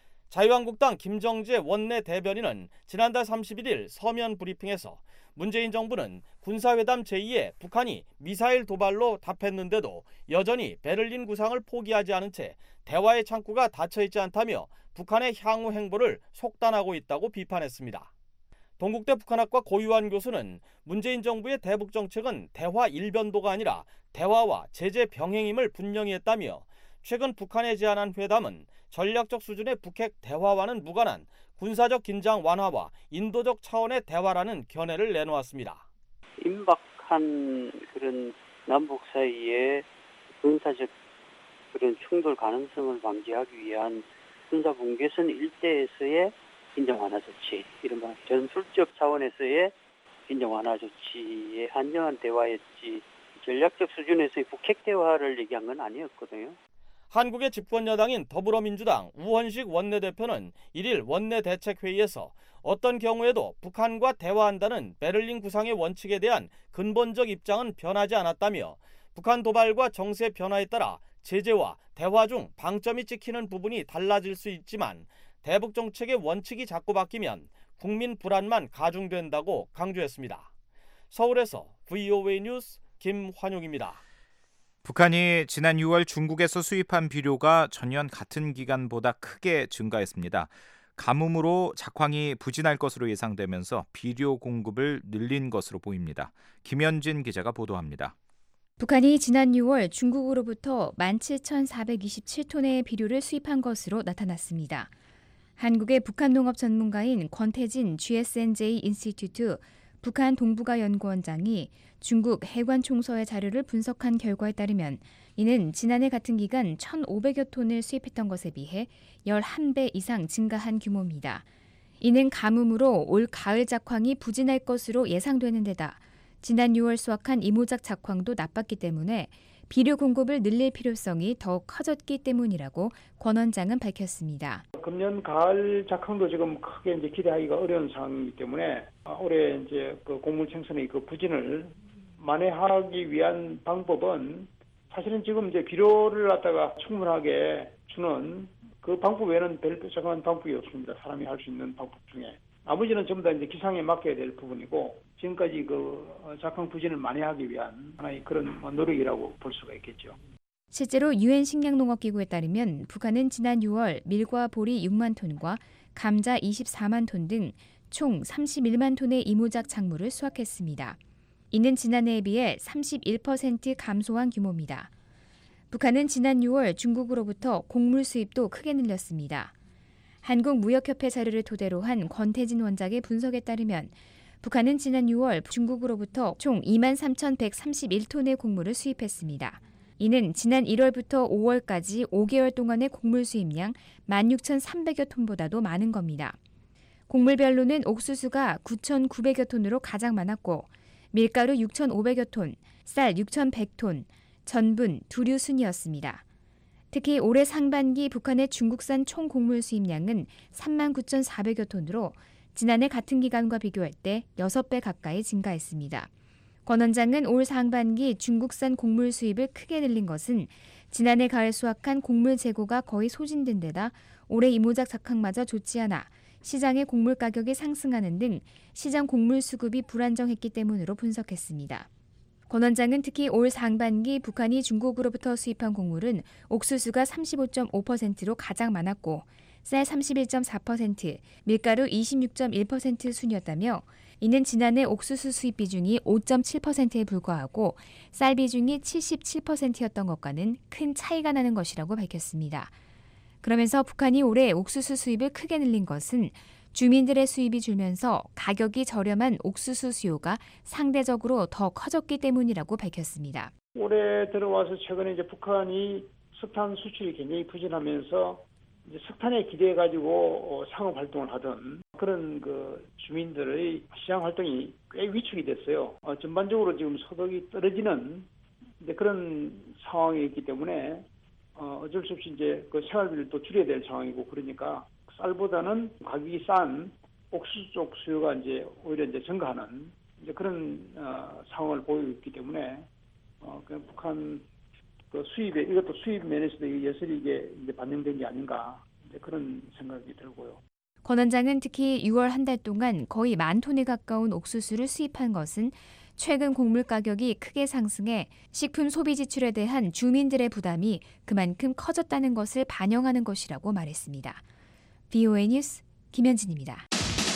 자유한국당 김정재 원내 대변인은 지난달 삼십일일 서면 브리핑에서 문재인 정부는 군사회담 제의에 북한이 미사일 도발로 답했는데도 여전히 베를린 구상을 포기하지 않은 채 대화의 창구가 닫혀있지 않다며 북한의 향후 행보를 속단하고 있다고 비판했습니다. 동국대 북한학과 고유한 교수는 문재인 정부의 대북 정책은 대화 일변도가 아니라 대화와 제재 병행임을 분명히 했다며 최근 북한에 제안한 회담은 전략적 수준의 북핵 대화와는 무관한 군사적 긴장 완화와 인도적 차원의 대화라는 견해를 내놓았습니다. 임박한 그런 남북 사이의 군사적 그런 충돌 가능성을 방지하기 위한 군사분계선 일대에서의 긴장 완화 조치, 이른바 전술적 차원에서의 긴장 완화 조치의 안정한 대화였지 전략적 수준에서의 북핵 대화를 얘기한 건 아니었거든요. 한국의 집권 여당인 더불어민주당 우원식 원내대표는 일일 원내대책회의에서 어떤 경우에도 북한과 대화한다는 베를린 구상의 원칙에 대한 근본적 입장은 변하지 않았다며 북한 도발과 정세 변화에 따라 제재와 대화 중 방점이 찍히는 부분이 달라질 수 있지만 대북 정책의 원칙이 자꾸 바뀌면 국민 불안만 가중된다고 강조했습니다. 서울에서 브이오에이 뉴스 김환용입니다. 북한이 지난 유월 중국에서 수입한 비료가 전년 같은 기간보다 크게 증가했습니다. 가뭄으로 작황이 부진할 것으로 예상되면서 비료 공급을 늘린 것으로 보입니다. 김현진 기자가 보도합니다. 북한이 지난 유월 중국으로부터 만 칠천사백이십칠 톤의 비료를 수입한 것으로 나타났습니다. 한국의 북한 농업 전문가인 권태진 지에스엔제이 인스티튜트 북한 동북아 연구원장이 중국 해관 총서의 자료를 분석한 결과에 따르면 이는 지난해 같은 기간 천오백여 톤을 수입했던 것에 비해 십일 배 이상 증가한 규모입니다. 이는 가뭄으로 올 가을 작황이 부진할 것으로 예상되는 데다 지난 유월 수확한 이모작 작황도 나빴기 때문에 비료 공급을 늘릴 필요성이 더욱 커졌기 때문이라고 권 원장은 밝혔습니다. 금년 가을 작황도 지금 크게 이제 기대하기가 어려운 상황이기 때문에 올해 이제 그 곡물 생산의 그 부진을 만회하기 위한 방법은 사실은 지금 이제 비료를 갖다가 충분하게 주는 그 방법 외에는 별 정한 방법이 없습니다. 사람이 할 수 있는 방법 중에. 나머지는 전부 다 이제 기상에 맡겨야 될 부분이고 지금까지 그 작황 부진을 만회하기 위한 하나의 그런 노력이라고 볼 수가 있겠죠. 실제로 유엔 식량농업기구에 따르면 북한은 지난 유월 밀과 보리 육만 톤과 감자 이십사만 톤 등 총 삼십일만 톤의 이모작 작물을 수확했습니다. 이는 지난해에 비해 삼십일 퍼센트 감소한 규모입니다. 북한은 지난 유월 중국으로부터 곡물 수입도 크게 늘렸습니다. 한국무역협회 자료를 토대로 한 권태진 원장의 분석에 따르면 북한은 지난 유월 중국으로부터 총 이만 삼천백삼십일 톤의 곡물을 수입했습니다. 이는 지난 일월부터 오월까지 오 개월 동안의 곡물 수입량 만 육천삼백여 톤보다도 많은 겁니다. 곡물별로는 옥수수가 구천구백여 톤으로 가장 많았고 밀가루 육천오백여 톤, 쌀 육천백 톤, 전분, 두류 순이었습니다. 특히 올해 상반기 북한의 중국산 총 곡물 수입량은 삼만 구천사백여 톤으로 지난해 같은 기간과 비교할 때 여섯 배 가까이 증가했습니다. 권 원장은 올 상반기 중국산 곡물 수입을 크게 늘린 것은 지난해 가을 수확한 곡물 재고가 거의 소진된 데다 올해 이모작 작황마저 좋지 않아 시장의 곡물 가격이 상승하는 등 시장 곡물 수급이 불안정했기 때문으로 분석했습니다. 권 원장은 특히 올 상반기 북한이 중국으로부터 수입한 곡물은 옥수수가 삼십오 점 오 퍼센트로 가장 많았고 쌀 삼십일 점 사 퍼센트, 밀가루 이십육 점 일 퍼센트 순이었다며 이는 지난해 옥수수 수입 비중이 오 점 칠 퍼센트에 불과하고 쌀 비중이 칠십칠 퍼센트였던 것과는 큰 차이가 나는 것이라고 밝혔습니다. 그러면서 북한이 올해 옥수수 수입을 크게 늘린 것은 주민들의 수입이 줄면서 가격이 저렴한 옥수수 수요가 상대적으로 더 커졌기 때문이라고 밝혔습니다. 올해 들어와서 최근에 이제 북한이 석탄 수출이 굉장히 부진하면서 이제 석탄에 기대해 가지고 상업 활동을 하던 그런 그 주민들의 시장 활동이 꽤 위축이 됐어요. 어, 전반적으로 지금 소득이 떨어지는 이제 그런 상황이기 때문에 어, 어쩔 수 없이 이제 그 생활비를 또 줄여야 될 상황이고 그러니까 쌀보다는 가격이 싼 옥수수 쪽 수요가 이제 오히려 이제 증가하는 이제 그런 어, 상황을 보이고 있기 때문에 어, 그 북한 그 수입에 이것도 수입 면에서도 여슬이 이게 이제 반영된 게 아닌가 이제 그런 생각이 들고요. 권 원장은 특히 유월 한 달 동안 거의 만 톤에 가까운 옥수수를 수입한 것은 최근 곡물 가격이 크게 상승해 식품 소비 지출에 대한 주민들의 부담이 그만큼 커졌다는 것을 반영하는 것이라고 말했습니다. 브이오에이 뉴스 김현진입니다.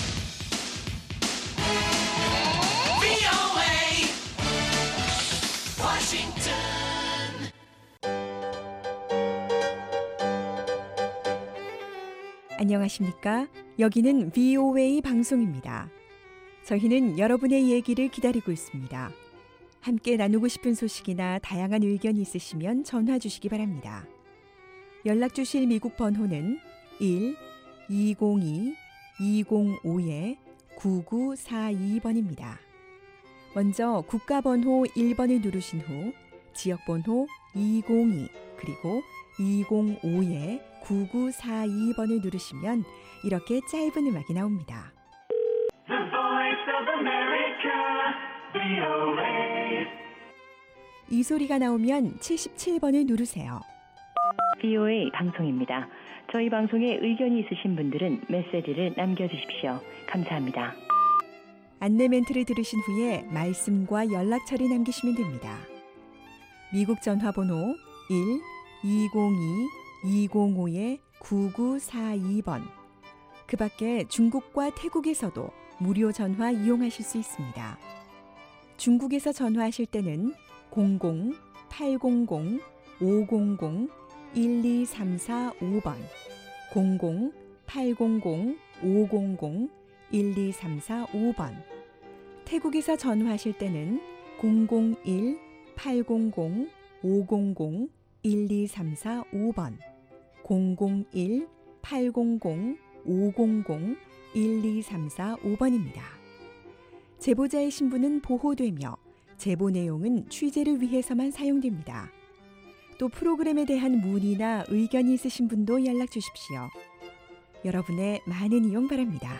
안녕하십니까? 여기는 브이오에이 방송입니다. 저희는 여러분의 얘기를 기다리고 있습니다. 함께 나누고 싶은 소식이나 다양한 의견이 있으시면 전화 주시기 바랍니다. 연락 주실 미국 번호는 일 이공이 이공오 구구사이 번입니다. 먼저 국가번호 일 번을 누르신 후 지역번호 이공이 그리고 이공오 구구사이 번을 누르시면 이렇게 짧은 음악이 나옵니다. The Voice of America, 브이오에이. 이 소리가 나오면 칠십칠 번을 누르세요. 브이오에이 방송입니다. 저희 방송에 의견이 있으신 분들은 메시지를 남겨주십시오. 감사합니다. 안내 멘트를 들으신 후에 말씀과 연락처를 남기시면 됩니다. 미국 전화번호 일 이공이 이공오 구구사이 번. 그 밖에 중국과 태국에서도 무료 전화 이용하실 수 있습니다. 중국에서 전화하실 때는 공공 팔공공 오공공 일이삼사오 번, 공공 팔공공 오공공 일이삼사오 번. 태국에서 전화하실 때는 공공일 팔공공 오공공 일이삼사오 번, 공공일 팔공공 오공공 일이삼사오 번입니다. 제보자의 신분은 보호되며 제보 내용은 취재를 위해서만 사용됩니다. 또 프로그램에 대한 문의나 의견이 있으신 분도 연락 주십시오. 여러분의 많은 이용 바랍니다.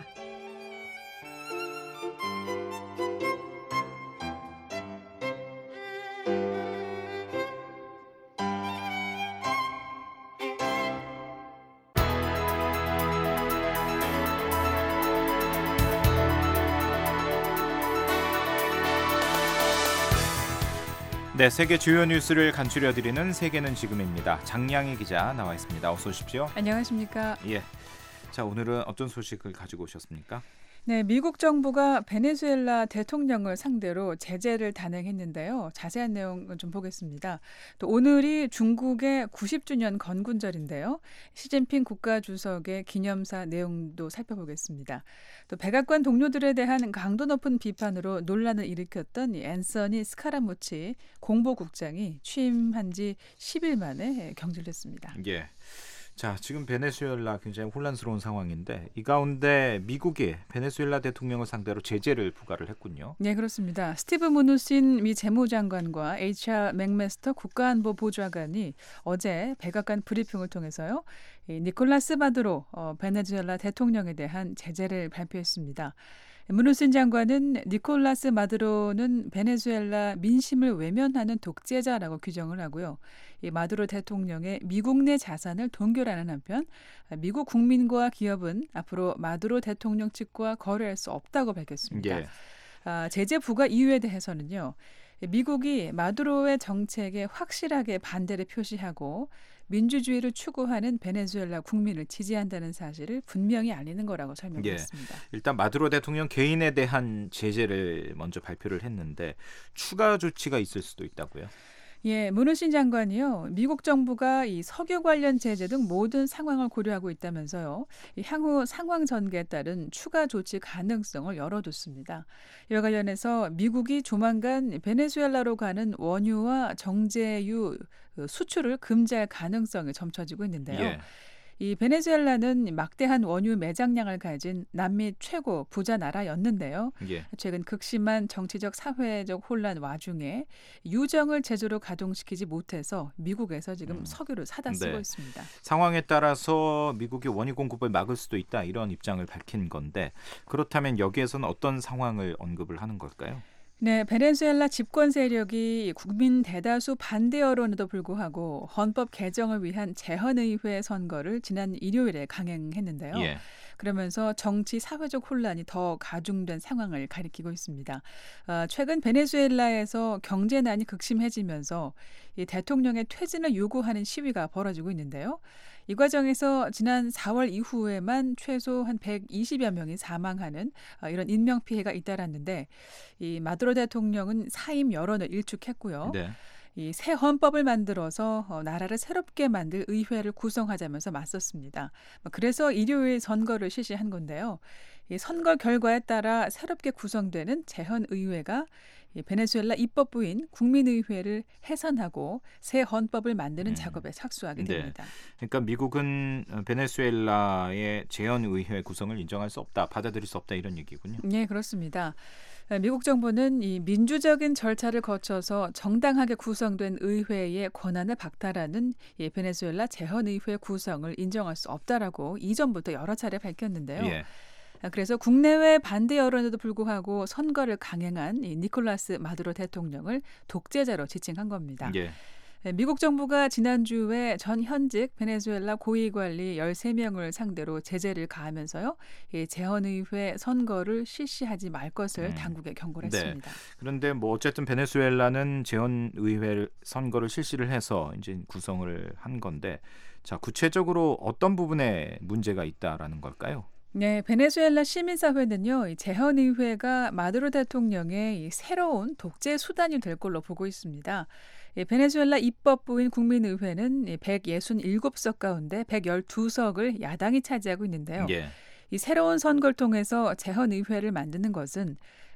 네, 세계 주요 뉴스를 간추려드리는 세계는 지금입니다. 장량희 기자 나와 있습니다. 어서 오십시오. 안녕하십니까? 예. 자, 오늘은 어떤 소식을 가지고 오셨습니까? 네, 미국 정부가 베네수엘라 대통령을 상대로 제재를 단행했는데요. 자세한 내용을 좀 보겠습니다. 또 오늘이 중국의 구십 주년 건군절인데요. 시진핑 국가주석의 기념사 내용도 살펴보겠습니다. 또 백악관 동료들에 대한 강도 높은 비판으로 논란을 일으켰던 이 앤서니 스카라무치 공보국장이 취임한 지 십 일 만에 경질됐습니다. 예. 자, 지금 베네수엘라 굉장히 혼란스러운 상황인데 이 가운데 미국이 베네수엘라 대통령을 상대로 제재를 부과를 했군요. 네, 그렇습니다. 스티브 무누신 미 재무장관과 에이치알 맥메스터 국가안보보좌관이 어제 백악관 브리핑을 통해서요. 이 니콜라스 마두로 어, 베네수엘라 대통령에 대한 제재를 발표했습니다. 무누신 장관은 니콜라스 마두로는 베네수엘라 민심을 외면하는 독재자라고 규정을 하고요. 이 마두로 대통령의 미국 내 자산을 동결하는 한편 미국 국민과 기업은 앞으로 마두로 대통령 측과 거래할 수 없다고 밝혔습니다. 예. 아, 제재 부과 이유에 대해서는요. 미국이 마두로의 정책에 확실하게 반대를 표시하고 민주주의를 추구하는 베네수엘라 국민을 지지한다는 사실을 분명히 알리는 거라고 설명했습니다. 예, 일단 마두로 대통령 개인에 대한 제재를 먼저 발표를 했는데 추가 조치가 있을 수도 있다고요? 예, 무누신 장관이요. 미국 정부가 이 석유 관련 제재 등 모든 상황을 고려하고 있다면서요. 이 향후 상황 전개에 따른 추가 조치 가능성을 열어뒀습니다. 이와 관련해서 미국이 조만간 베네수엘라로 가는 원유와 정제유 수출을 금지할 가능성이 점쳐지고 있는데요. 예. 이 베네수엘라는 막대한 원유 매장량을 가진 남미 최고 부자 나라였는데요. 예. 최근 극심한 정치적 사회적 혼란 와중에 유정을 제조로 가동시키지 못해서 미국에서 지금 음. 석유를 사다 쓰고 네. 있습니다. 상황에 따라서 미국이 원유 공급을 막을 수도 있다 이런 입장을 밝힌 건데 그렇다면 여기에서는 어떤 상황을 언급을 하는 걸까요? 네, 베네수엘라 집권 세력이 국민 대다수 반대 여론에도 불구하고 헌법 개정을 위한 재헌의회 선거를 지난 일요일에 강행했는데요. 예. 그러면서 정치 사회적 혼란이 더 가중된 상황을 가리키고 있습니다. 어, 최근 베네수엘라에서 경제난이 극심해지면서 이 대통령의 퇴진을 요구하는 시위가 벌어지고 있는데요. 이 과정에서 지난 사월 이후에만 최소 한 백이십여 명이 사망하는 이런 인명피해가 잇따랐는데 이 마두로 대통령은 사임 여론을 일축했고요. 네. 이 새 헌법을 만들어서 나라를 새롭게 만들 의회를 구성하자면서 맞섰습니다. 그래서 일요일 선거를 실시한 건데요. 이 선거 결과에 따라 새롭게 구성되는 재헌의회가 베네수엘라 입법부인 국민의회를 해산하고 새 헌법을 만드는 음. 작업에 착수하게 됩니다. 네. 그러니까 미국은 베네수엘라의 재헌의회 구성을 인정할 수 없다, 받아들일 수 없다 이런 얘기군요. 네, 그렇습니다. 미국 정부는 이 민주적인 절차를 거쳐서 정당하게 구성된 의회의 권한을 박탈하는 이 베네수엘라 재헌의회 구성을 인정할 수 없다라고 이전부터 여러 차례 밝혔는데요. 예. 그래서 국내외 반대 여론에도 불구하고 선거를 강행한 이 니콜라스 마두로 대통령을 독재자로 지칭한 겁니다. 예. 미국 정부가 지난주에 전 현직 베네수엘라 고위관리 열세 명을 상대로 제재를 가하면서요. 이 재헌의회 선거를 실시하지 말 것을 음. 당국에 경고를 네. 했습니다. 그런데 뭐 어쨌든 베네수엘라는 재헌의회 선거를 실시를 해서 이제 구성을 한 건데, 자 구체적으로 어떤 부분에 문제가 있다라는 걸까요? 네, 베네수엘라 시민사회는요, 이 재헌의회가 마두로 대통령의 이 새로운 독재 수단이 될 걸로 보고 있습니다. 이 베네수엘라 입법부인 국민의회는 백육십칠 석 가운데 백십이 석을 야당이 차지하고 있는데요. 예. 이 새로운 선거를 통해서 재헌의회를 만드는 것은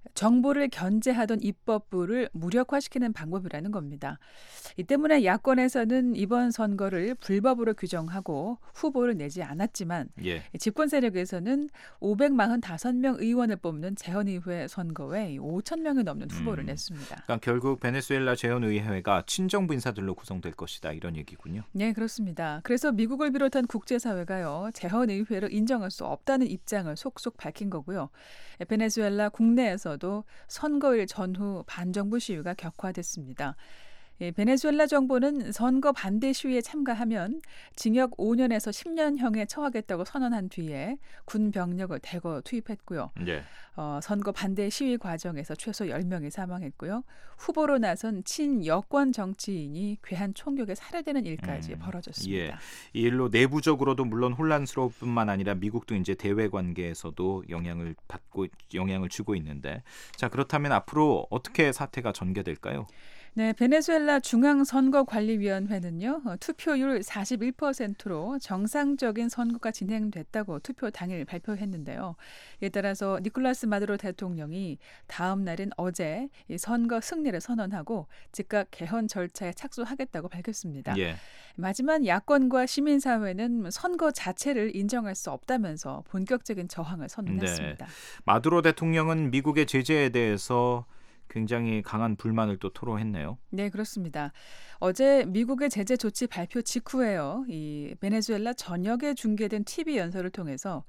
정부를 견제하던 입법부를 무력화시키는 방법이라는 겁니다. 이 때문에 야권에서는 이번 선거를 불법으로 규정하고 후보를 내지 않았지만 예. 집권 세력에서는 오백사십오 명 의원을 뽑는 재헌의회 선거에 오천 명이 넘는 후보를 음. 냈습니다. 그러니까 결국 베네수엘라 재헌의회가 친정부 인사들로 구성될 것이다 이런 얘기군요. 네, 그렇습니다. 그래서 미국을 비롯한 국제사회가요, 재헌의회를 인정할 수 없다는 입장을 속속 밝힌 거고요. 베네수엘라 국내에서도 선거일 전후 반정부 시위가 격화됐습니다. 예, 베네수엘라 정부는 선거 반대 시위에 참가하면 징역 오 년에서 십 년형에 처하겠다고 선언한 뒤에 군 병력을 대거 투입했고요. 네. 어, 선거 반대 시위 과정에서 최소 열 명이 사망했고요. 후보로 나선 친여권 정치인이 괴한 총격에 살해되는 일까지 음, 벌어졌습니다. 예. 이 일로 내부적으로도 물론 혼란스러울 뿐만 아니라 미국도 이제 대외 관계에서도 영향을 받고 영향을 주고 있는데, 자 그렇다면 앞으로 어떻게 사태가 전개될까요? 네, 베네수엘라 중앙선거관리위원회는요, 어, 투표율 사십일 퍼센트로 정상적인 선거가 진행됐다고 투표 당일 발표했는데요. 이에 따라서 니콜라스 마두로 대통령이 다음 날인 어제 이 선거 승리를 선언하고 즉각 개헌 절차에 착수하겠다고 밝혔습니다. 예. 하지만 야권과 시민사회는 선거 자체를 인정할 수 없다면서 본격적인 저항을 선언했습니다. 네. 마두로 대통령은 미국의 제재에 대해서 굉장히 강한 불만을 또 토로했네요. 네, 그렇습니다. 어제 미국의 제재 조치 발표 직후에요. 이 베네수엘라 전역에 중계된 티비 연설을 통해서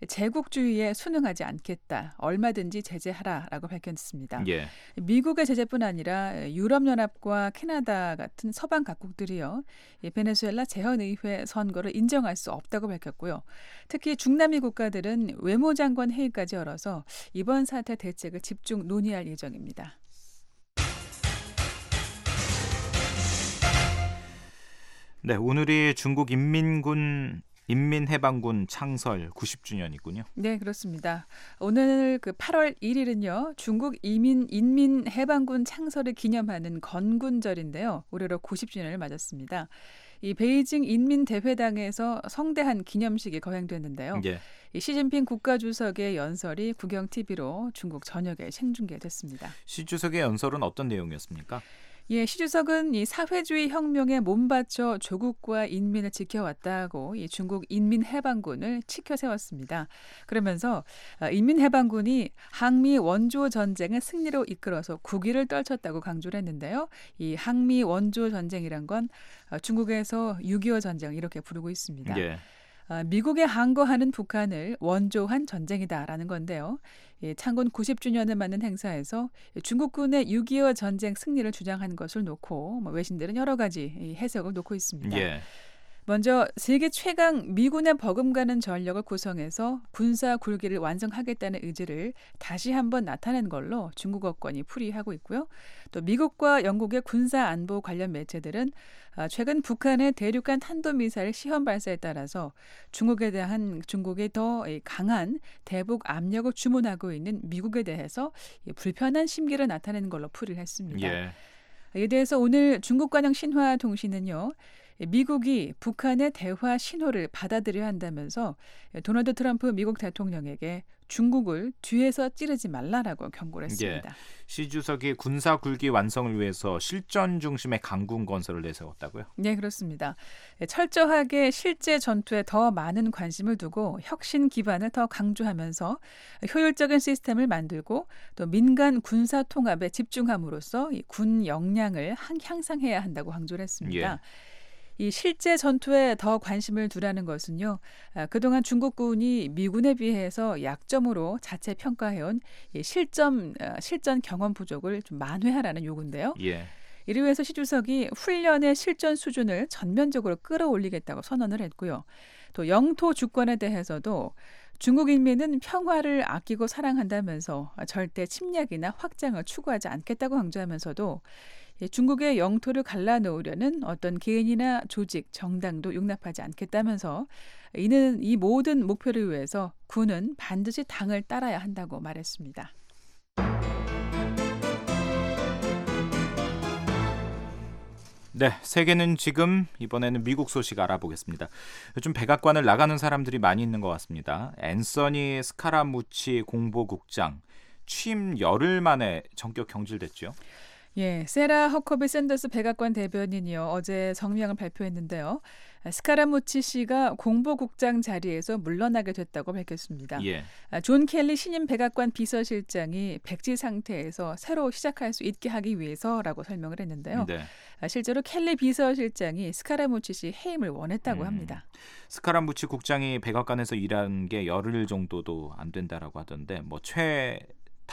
제국주의에 순응하지 않겠다, 얼마든지 제재하라라고 밝혔습니다. 예. 미국의 제재뿐 아니라 유럽연합과 캐나다 같은 서방 각국들이요, 이 베네수엘라 재헌의회 선거를 인정할 수 없다고 밝혔고요. 특히 중남미 국가들은 외무장관 회의까지 열어서 이번 사태 대책을 집중 논의할 예정입니다. 네, 오늘이 중국 인민군 인민해방군 창설 구십 주년이군요. 네, 그렇습니다. 오늘 그 팔월 일일은요, 중국 이민 인민해방군 창설을 기념하는 건군절인데요. 올해로 구십 주년을 맞았습니다. 이 베이징 인민대회당에서 성대한 기념식이 거행됐는데요. 예. 이 시진핑 국가주석의 연설이 국영티비로 중국 전역에 생중계됐습니다. 시 주석의 연설은 어떤 내용이었습니까? 예, 시 주석은 이 사회주의 혁명에 몸바쳐 조국과 인민을 지켜왔다고 이 중국 인민해방군을 치켜 세웠습니다. 그러면서 인민해방군이 항미 원조 전쟁을 승리로 이끌어서 국위를 떨쳤다고 강조를 했는데요. 이 항미 원조 전쟁이란 건 중국에서 육이오 전쟁 이렇게 부르고 있습니다. 예. 미국에 항거하는 북한을 원조한 전쟁이다라는 건데요. 창건 구십 주년을 맞는 행사에서 중국군의 육이오 전쟁 승리를 주장한 것을 놓고 외신들은 여러 가지 해석을 놓고 있습니다. 예. 먼저 세계 최강 미군의 버금가는 전력을 구성해서 군사 굴기를 완성하겠다는 의지를 다시 한번 나타낸 걸로 중국어권이 풀이하고 있고요. 또 미국과 영국의 군사 안보 관련 매체들은 최근 북한의 대륙간 탄도미사일 시험 발사에 따라서 중국에 대한 중국의 더 강한 대북 압력을 주문하고 있는 미국에 대해서 불편한 심기를 나타내는 걸로 풀이를 했습니다. 예. 이에 대해서 오늘 중국 관영 신화통신은요, 미국이 북한의 대화 신호를 받아들여야 한다면서 도널드 트럼프 미국 대통령에게 중국을 뒤에서 찌르지 말라라고 경고를 했습니다. 예, 시 주석이 군사 굴기 완성을 위해서 실전 중심의 강군 건설을 내세웠다고요? 네, 그렇습니다. 철저하게 실제 전투에 더 많은 관심을 두고 혁신 기반을 더 강조하면서 효율적인 시스템을 만들고 또 민간 군사 통합에 집중함으로써 이 군 역량을 향상해야 한다고 강조를 했습니다. 예. 이 실제 전투에 더 관심을 두라는 것은요. 그동안 중국군이 미군에 비해서 약점으로 자체 평가해온 이 실전, 실전 경험 부족을 좀 만회하라는 요구인데요. 예. 이를 위해서 시 주석이 훈련의 실전 수준을 전면적으로 끌어올리겠다고 선언을 했고요. 또 영토 주권에 대해서도 중국 인민은 평화를 아끼고 사랑한다면서 절대 침략이나 확장을 추구하지 않겠다고 강조하면서도 중국의 영토를 갈라놓으려는 어떤 개인이나 조직, 정당도 용납하지 않겠다면서 이는 이 모든 목표를 위해서 군은 반드시 당을 따라야 한다고 말했습니다. 네, 세계는 지금 이번에는 미국 소식 알아보겠습니다. 요즘 백악관을 나가는 사람들이 많이 있는 것 같습니다. 앤서니 스카라무치 공보국장 취임 열흘 만에 전격 경질됐죠. 예, 세라 허커비 샌더스 백악관 대변인이요 어제 성명을 발표했는데요. 스카라무치 씨가 공보국장 자리에서 물러나게 됐다고 밝혔습니다. 예. 존 켈리 신임 백악관 비서실장이 백지 상태에서 새로 시작할 수 있게 하기 위해서라고 설명을 했는데요. 네. 실제로 켈리 비서실장이 스카라무치 씨 해임을 원했다고 음, 합니다. 스카라무치 국장이 백악관에서 일한 게 열흘 정도도 안 된다라고 하던데 뭐 최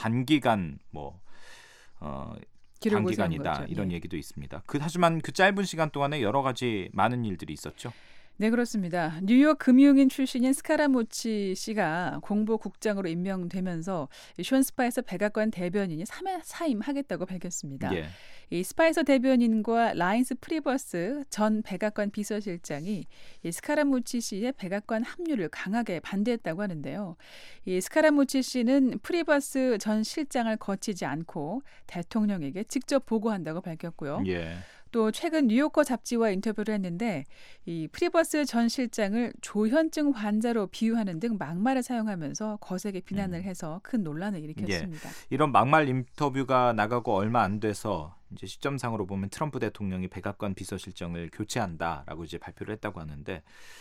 단기간 뭐 어. 단기간이다 이런 예. 얘기도 있습니다. 그, 하지만 그 짧은 시간 동안에 여러 가지 많은 일들이 있었죠. 네, 그렇습니다. 뉴욕 금융인 출신인 스카라무치 씨가 공보국장으로 임명되면서 숀 스파이서 백악관 대변인이 삼 회 사임하겠다고 밝혔습니다. 예. 이 스파이서 대변인과 라인스 프리버스 전 백악관 비서실장이 이 스카라무치 씨의 백악관 합류를 강하게 반대했다고 하는데요. 이 스카라무치 씨는 프리버스 전 실장을 거치지 않고 대통령에게 직접 보고한다고 밝혔고요. 예. 또 최근 뉴요커 잡지와 인터뷰를 했는데 이 프리버스 전 실장을 조현증 환자로 비유하는 등 막말을 사용하면서 거세게 비난을 해서 큰 논란을 일으켰습니다. 예. 이런 막말 인터뷰가 나가고 얼마 안 돼서 이제 시점상으로 보면 트럼프 대통령이 백악관 비서실장을 교체한다라고 이제 발표를 했다고 하는데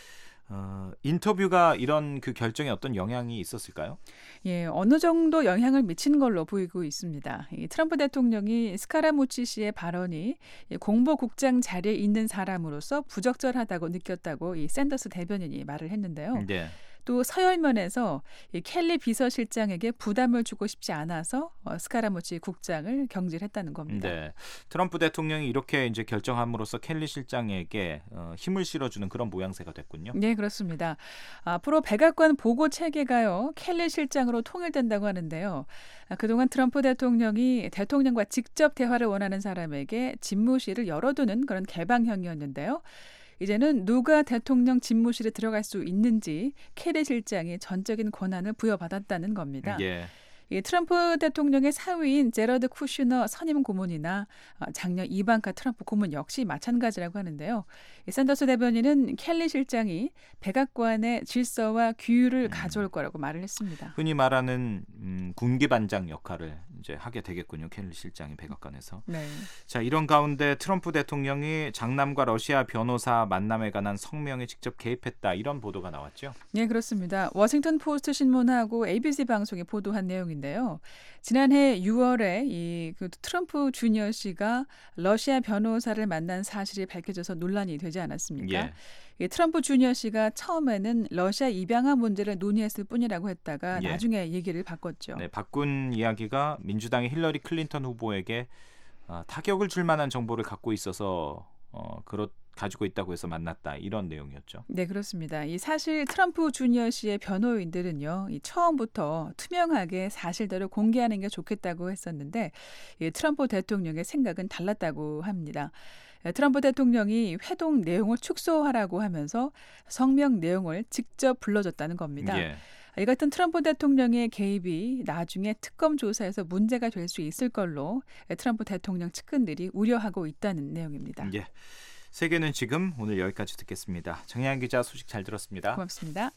어, 인터뷰가 이런 그 결정에 어떤 영향이 있었을까요? 예, 어느 정도 영향을 미친 걸로 보이고 있습니다. 이 트럼프 대통령이 스카라무치 씨의 발언이 공보국장 자리에 있는 사람으로서 부적절하다고 느꼈다고 이 샌더스 대변인이 말을 했는데요. 네. 또 서열면에서 이 켈리 비서실장에게 부담을 주고 싶지 않아서 어, 스카라무치 국장을 경질했다는 겁니다. 네, 트럼프 대통령이 이렇게 이제 결정함으로써 켈리 실장에게 어, 힘을 실어주는 그런 모양새가 됐군요. 네, 그렇습니다. 앞으로 백악관 보고 체계가요 켈리 실장으로 통일된다고 하는데요. 아, 그동안 트럼프 대통령이 대통령과 직접 대화를 원하는 사람에게 집무실을 열어두는 그런 개방형이었는데요. 이제는 누가 대통령 집무실에 들어갈 수 있는지 켈리 실장이 전적인 권한을 부여받았다는 겁니다. 예. 이 트럼프 대통령의 사위인 제러드 쿠슈너 선임 고문이나 장녀 이반카 트럼프 고문 역시 마찬가지라고 하는데요. 이 샌더스 대변인은 켈리 실장이 백악관의 질서와 규율을 음. 가져올 거라고 말을 했습니다. 흔히 말하는 음, 군기반장 역할을 이제 하게 되겠군요. 켈리 실장이 백악관에서. 네. 자, 이런 가운데 트럼프 대통령이 장남과 러시아 변호사 만남에 관한 성명에 직접 개입했다 이런 보도가 나왔죠. 네, 그렇습니다. 워싱턴 포스트 신문하고 에이비씨 방송이 보도한 내용인데요. 지난해 유월에 이 그 트럼프 주니어 씨가 러시아 변호사를 만난 사실이 밝혀져서 논란이 되지 않았습니까? 예. 이 트럼프 주니어 씨가 처음에는 러시아 입양아 문제를 논의했을 뿐이라고 했다가 예. 나중에 얘기를 바꿨죠. 네, 바꾼 이야기가 민주당의 힐러리 클린턴 후보에게 어, 타격을 줄 만한 정보를 갖고 있어서 어, 그렇 가지고 있다고 해서 만났다 이런 내용이었죠. 네, 그렇습니다. 이 사실 트럼프 주니어 씨의 변호인들은요, 이 처음부터 투명하게 사실대로 공개하는 게 좋겠다고 했었는데 이 트럼프 대통령의 생각은 달랐다고 합니다. 트럼프 대통령이 회동 내용을 축소하라고 하면서 성명 내용을 직접 불러줬다는 겁니다. 예. 이 같은 트럼프 대통령의 개입이 나중에 특검 조사에서 문제가 될 수 있을 걸로 트럼프 대통령 측근들이 우려하고 있다는 내용입니다. 예. 세계는 지금 오늘 여기까지 듣겠습니다. 정혜연 기자 소식 잘 들었습니다. 고맙습니다.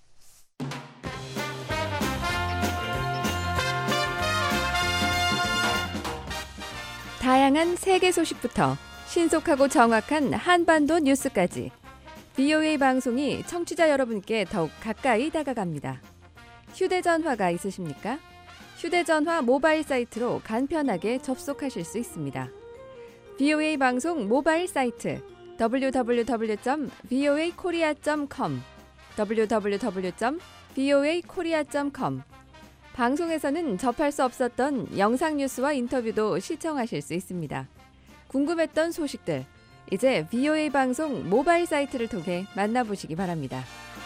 다양한 세계 소식부터 신속하고 정확한 한반도 뉴스까지 브이오에이 방송이 청취자 여러분께 더욱 가까이 다가갑니다. 휴대전화가 있으십니까? 휴대전화 모바일 사이트로 간편하게 접속하실 수 있습니다. 브이오에이 방송 모바일 사이트 더블유 더블유 더블유 점 브이오에이 코리아 점 컴 더블유 더블유 더블유 점 브이오에이 코리아 점 컴 방송에서는 접할 수 없었던 영상 뉴스와 인터뷰도 시청하실 수 있습니다. 궁금했던 소식들, 이제 브이오에이 방송 모바일 사이트를 통해 만나보시기 바랍니다.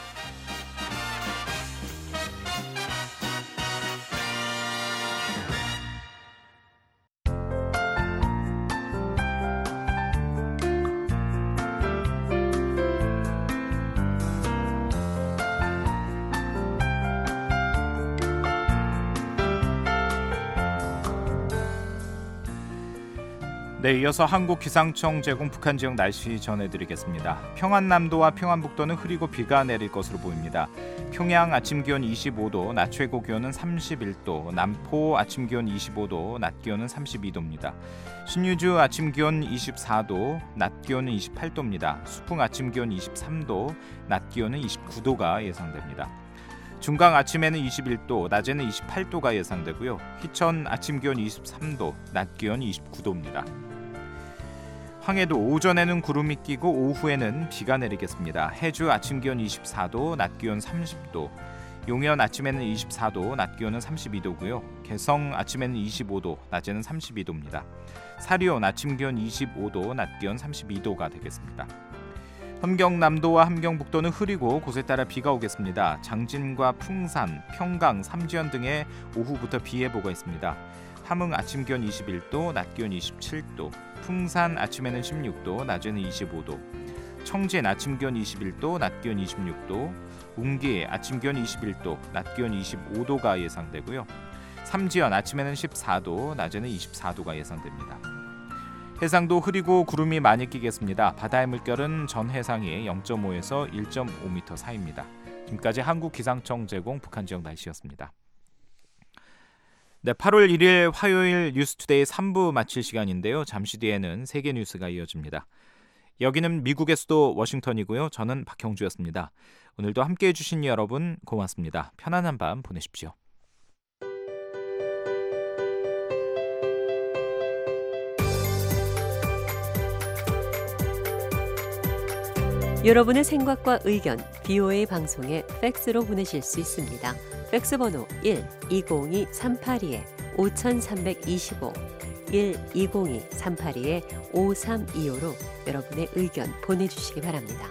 네, 이어서 한국기상청 제공 북한 지역 날씨 전해드리겠습니다. 평안남도와 평안북도는 흐리고 비가 내릴 것으로 보입니다. 평양 아침 기온 이십오 도, 낮 최고 기온은 삼십일 도, 남포 아침 기온 이십오 도, 낮 기온은 삼십이 도입니다. 신유주 아침 기온 이십사 도, 낮 기온은 이십팔 도입니다. 수풍 아침 기온 이십삼 도, 낮 기온은 이십구 도가 예상됩니다. 중강 아침에는 이십일 도, 낮에는 이십팔 도가 예상되고요. 희천 아침 기온 이십삼 도, 낮 기온 이십구 도입니다. 황해도 오전에는 구름이 끼고 오후에는 비가 내리겠습니다. 해주 아침 기온 이십사 도, 낮 기온 삼십 도. 용현 아침에는 이십사 도, 낮 기온은 삼십이 도고요. 개성 아침에는 이십오 도, 낮에는 삼십이 도입니다. 사리온 아침 기온 이십오 도, 낮 기온 삼십이 도가 되겠습니다. 함경남도와 함경북도는 흐리고 곳에 따라 비가 오겠습니다. 장진과 풍산, 평강, 삼지연 등에 오후부터 비 예보가 있습니다. 함흥 아침 기온 이십일 도, 낮 기온 이십칠 도. 풍산 아침에는 십육 도, 낮에는 이십오 도. 청진 아침 기온 이십일 도, 낮 기온 이십육 도. 웅기 아침 기온 이십일 도, 낮 기온 이십오 도가 예상되고요. 삼지연 아침에는 십사 도, 낮에는 이십사 도가 예상됩니다. 해상도 흐리고 구름이 많이 끼겠습니다. 바다의 물결은 전 해상이 영 점 오에서 일 점 오 미터 사이입니다. 지금까지 한국기상청 제공 북한 지역 날씨였습니다. 네, 팔월 일일 화요일 뉴스투데이 삼 부 마칠 시간인데요. 잠시 뒤에는 세계 뉴스가 이어집니다. 여기는 미국의 수도 워싱턴이고요. 저는 박형주였습니다. 오늘도 함께해 주신 여러분 고맙습니다. 편안한 밤 보내십시오. 여러분의 생각과 의견 브이오에이 방송에 팩스로 보내실 수 있습니다. 팩스 번호 일 이공이 삼팔이 오삼이오 일 이공이 삼팔이 오삼이오로 여러분의 의견 보내주시기 바랍니다.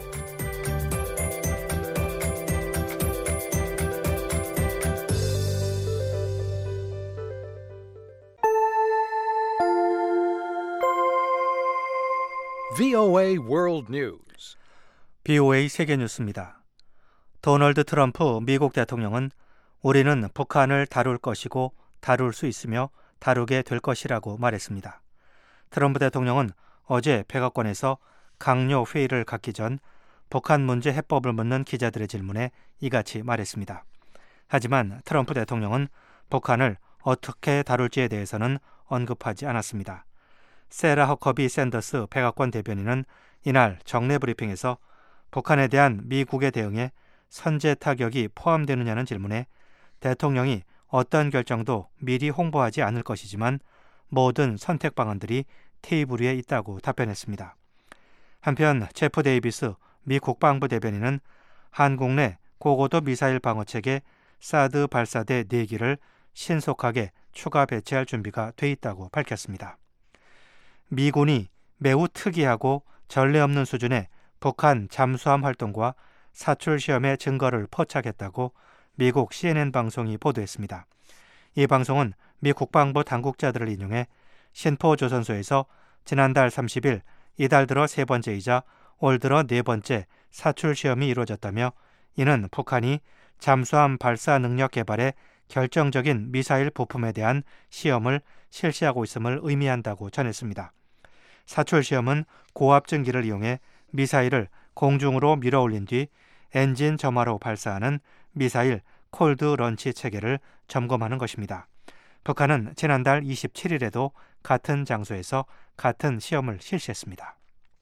브이오에이 World News. 브이오에이 세계 뉴스입니다. 도널드 트럼프 미국 대통령은 우리는 북한을 다룰 것이고 다룰 수 있으며 다루게 될 것이라고 말했습니다. 트럼프 대통령은 어제 백악관에서 강요 회의를 갖기 전 북한 문제 해법을 묻는 기자들의 질문에 이같이 말했습니다. 하지만 트럼프 대통령은 북한을 어떻게 다룰지에 대해서는 언급하지 않았습니다. 세라 허커비 샌더스 백악관 대변인은 이날 정례 브리핑에서 북한에 대한 미국의 대응에 선제 타격이 포함되느냐는 질문에 대통령이 어떤 결정도 미리 홍보하지 않을 것이지만 모든 선택 방안들이 테이블 위에 있다고 답변했습니다. 한편 제프 데이비스 미 국방부 대변인은 한국 내 고고도 미사일 방어체계 사드 발사대 네 기를 신속하게 추가 배치할 준비가 돼 있다고 밝혔습니다. 미군이 매우 특이하고 전례 없는 수준의 북한 잠수함 활동과 사출 시험의 증거를 포착했다고 미국 씨엔엔 방송이 보도했습니다. 이 방송은 미 국방부 당국자들을 인용해 신포조선소에서 지난달 삼십 일 이달 들어 세 번째이자 올 들어 네 번째 사출 시험이 이루어졌다며 이는 북한이 잠수함 발사 능력 개발에 결정적인 미사일 부품에 대한 시험을 실시하고 있음을 의미한다고 전했습니다. 사출 시험은 고압증기를 이용해 미사일을 공중으로 밀어 올린 뒤 엔진 점화로 발사하는 미사일 콜드 런치 체계를 점검하는 것입니다. 북한은 지난달 이십칠 일에도 같은 장소에서 같은 시험을 실시했습니다.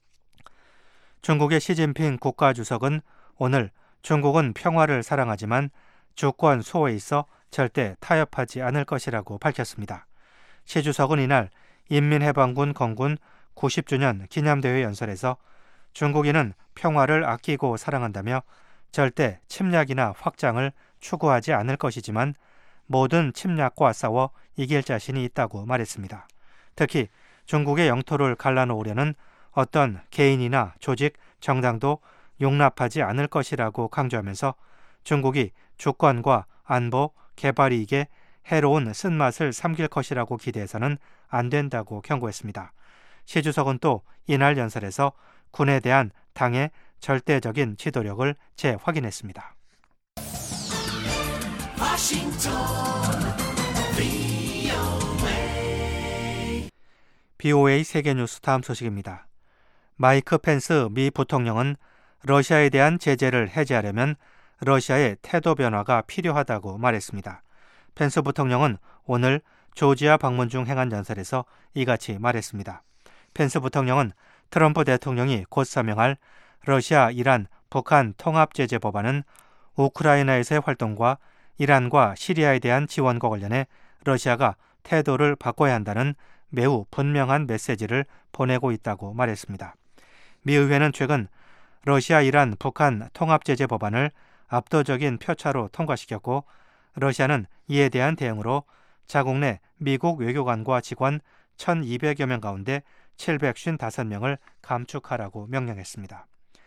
중국의 시진핑 국가주석은 오늘 중국은 평화를 사랑하지만 주권 수호에 있어 절대 타협하지 않을 것이라고 밝혔습니다. 시 주석은 이날 인민해방군 건군 구십 주년 기념대회 연설에서 중국인은 평화를 아끼고 사랑한다며 절대 침략이나 확장을 추구하지 않을 것이지만 모든 침략과 싸워 이길 자신이 있다고 말했습니다. 특히 중국의 영토를 갈라놓으려는 어떤 개인이나 조직, 정당도 용납하지 않을 것이라고 강조하면서 중국이 주권과 안보, 개발 이익에 해로운 쓴맛을 삼킬 것이라고 기대해서는 안 된다고 경고했습니다. 시 주석은 또 이날 연설에서 군에 대한 당의 절대적인 지도력을 재확인했습니다. 비오에이 세계뉴스 다음 소식입니다. 마이크 펜스 미 부통령은 러시아에 대한 제재를 해제하려면 러시아의 태도 변화가 필요하다고 말했습니다. 펜스 부통령은 오늘 조지아 방문 중 행한 연설에서 이같이 말했습니다. 펜스 부통령은 트럼프 대통령이 곧 서명할 러시아, 이란, 북한 통합제재 법안은 우크라이나에서의 활동과 이란과 시리아에 대한 지원과 관련해 러시아가 태도를 바꿔야 한다는 매우 분명한 메시지를 보내고 있다고 말했습니다. 미 의회는 최근 러시아, 이란, 북한 통합제재 법안을 압도적인 표차로 통과시켰고 러시아는 이에 대한 대응으로 자국 내 미국 외교관과 직원 천이백여 명 가운데 칠백오십오 명을 감축하라고 명령했습니다.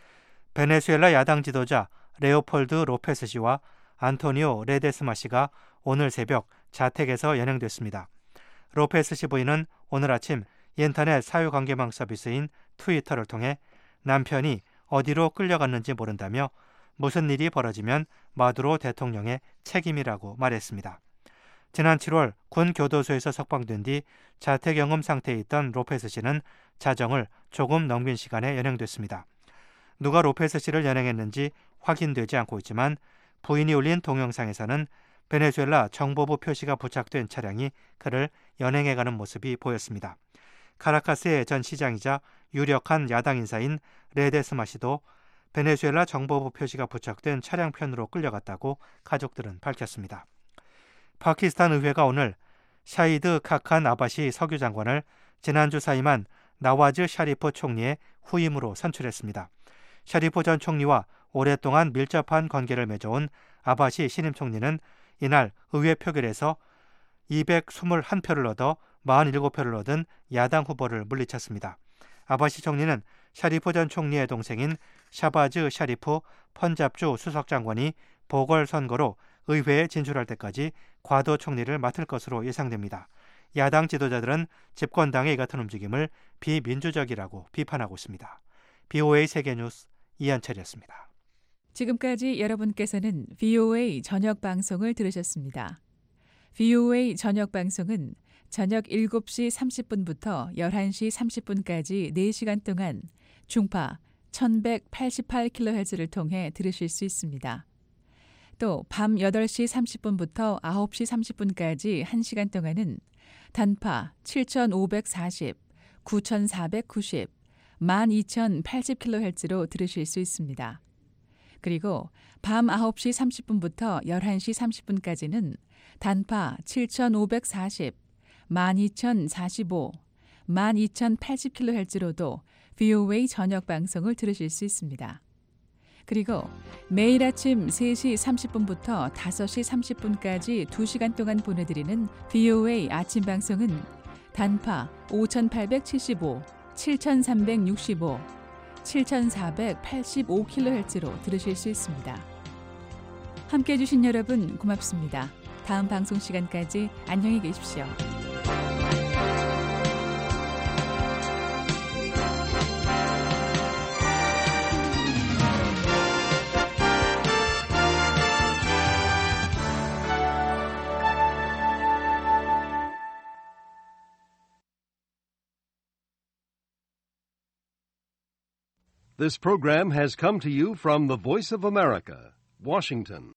베네수엘라 야당 지도자 레오폴드 로페스 씨와 안토니오 레데스마 씨가 오늘 새벽 자택에서 연행됐습니다. 로페스 씨 부인은 오늘 아침 인터넷 사회관계망 서비스인 트위터를 통해 남편이 어디로 끌려갔는지 모른다며 무슨 일이 벌어지면 마두로 대통령의 책임이라고 말했습니다. 지난 칠월 군 교도소에서 석방된 뒤 자택영음 상태에 있던 로페스 씨는 자정을 조금 넘긴 시간에 연행됐습니다. 누가 로페스 씨를 연행했는지 확인되지 않고 있지만 부인이 올린 동영상에서는 베네수엘라 정보부 표시가 부착된 차량이 그를 연행해가는 모습이 보였습니다. 카라카스의 전 시장이자 유력한 야당 인사인 레데스마 씨도 베네수엘라 정보부 표시가 부착된 차량편으로 끌려갔다고 가족들은 밝혔습니다. 파키스탄 의회가 오늘 샤이드 카칸 아바시 석유장관을 지난주 사임한 나와즈 샤리프 총리의 후임으로 선출했습니다. 샤리프 전 총리와 오랫동안 밀접한 관계를 맺어온 아바시 신임 총리는 이날 의회 표결에서 이백이십일 표를 얻어 사십칠 표를 얻은 야당 후보를 물리쳤습니다. 아바시 총리는 샤리프 전 총리의 동생인 샤바즈 샤리프 펀잡주 수석장관이 보궐선거로 의회에 진출할 때까지 과도 총리를 맡을 것으로 예상됩니다. 야당 지도자들은 집권당의 이 같은 움직임을 비민주적이라고 비판하고 있습니다. 비오에이 세계뉴스 이현철이었습니다. 지금까지 여러분께서는 비오에이 저녁 방송을 들으셨습니다. 비오에이 저녁 방송은 저녁 일곱 시 삼십 분부터 열한 시 삼십 분까지 네 시간 동안 중파 천백팔십팔 킬로헤르츠를 통해 들으실 수 있습니다. 또 밤 여덟 시 삼십 분부터 아홉 시 삼십 분까지 한 시간 동안은 단파 칠천오백사십, 구천사백구십, 만 이천팔십 킬로헤르츠로 들으실 수 있습니다. 그리고 밤 아홉 시 삼십 분부터 열한 시 삼십 분까지는 단파 칠천오백사십, 만 이천사십오, 만 이천팔십 킬로헤르츠로도 비오에이 저녁 방송을 들으실 수 있습니다. 그리고 매일 아침 세 시 삼십 분부터 다섯 시 삼십 분까지 두 시간 동안 보내드리는 비오에이 아침 방송은 단파 오천팔백칠십오, 칠천삼백육십오, 칠천사백팔십오 킬로헤르츠로 들으실 수 있습니다. 함께해 주신 여러분 고맙습니다. 다음 방송 시간까지 안녕히 계십시오. This program has come to you from the Voice of America, Washington.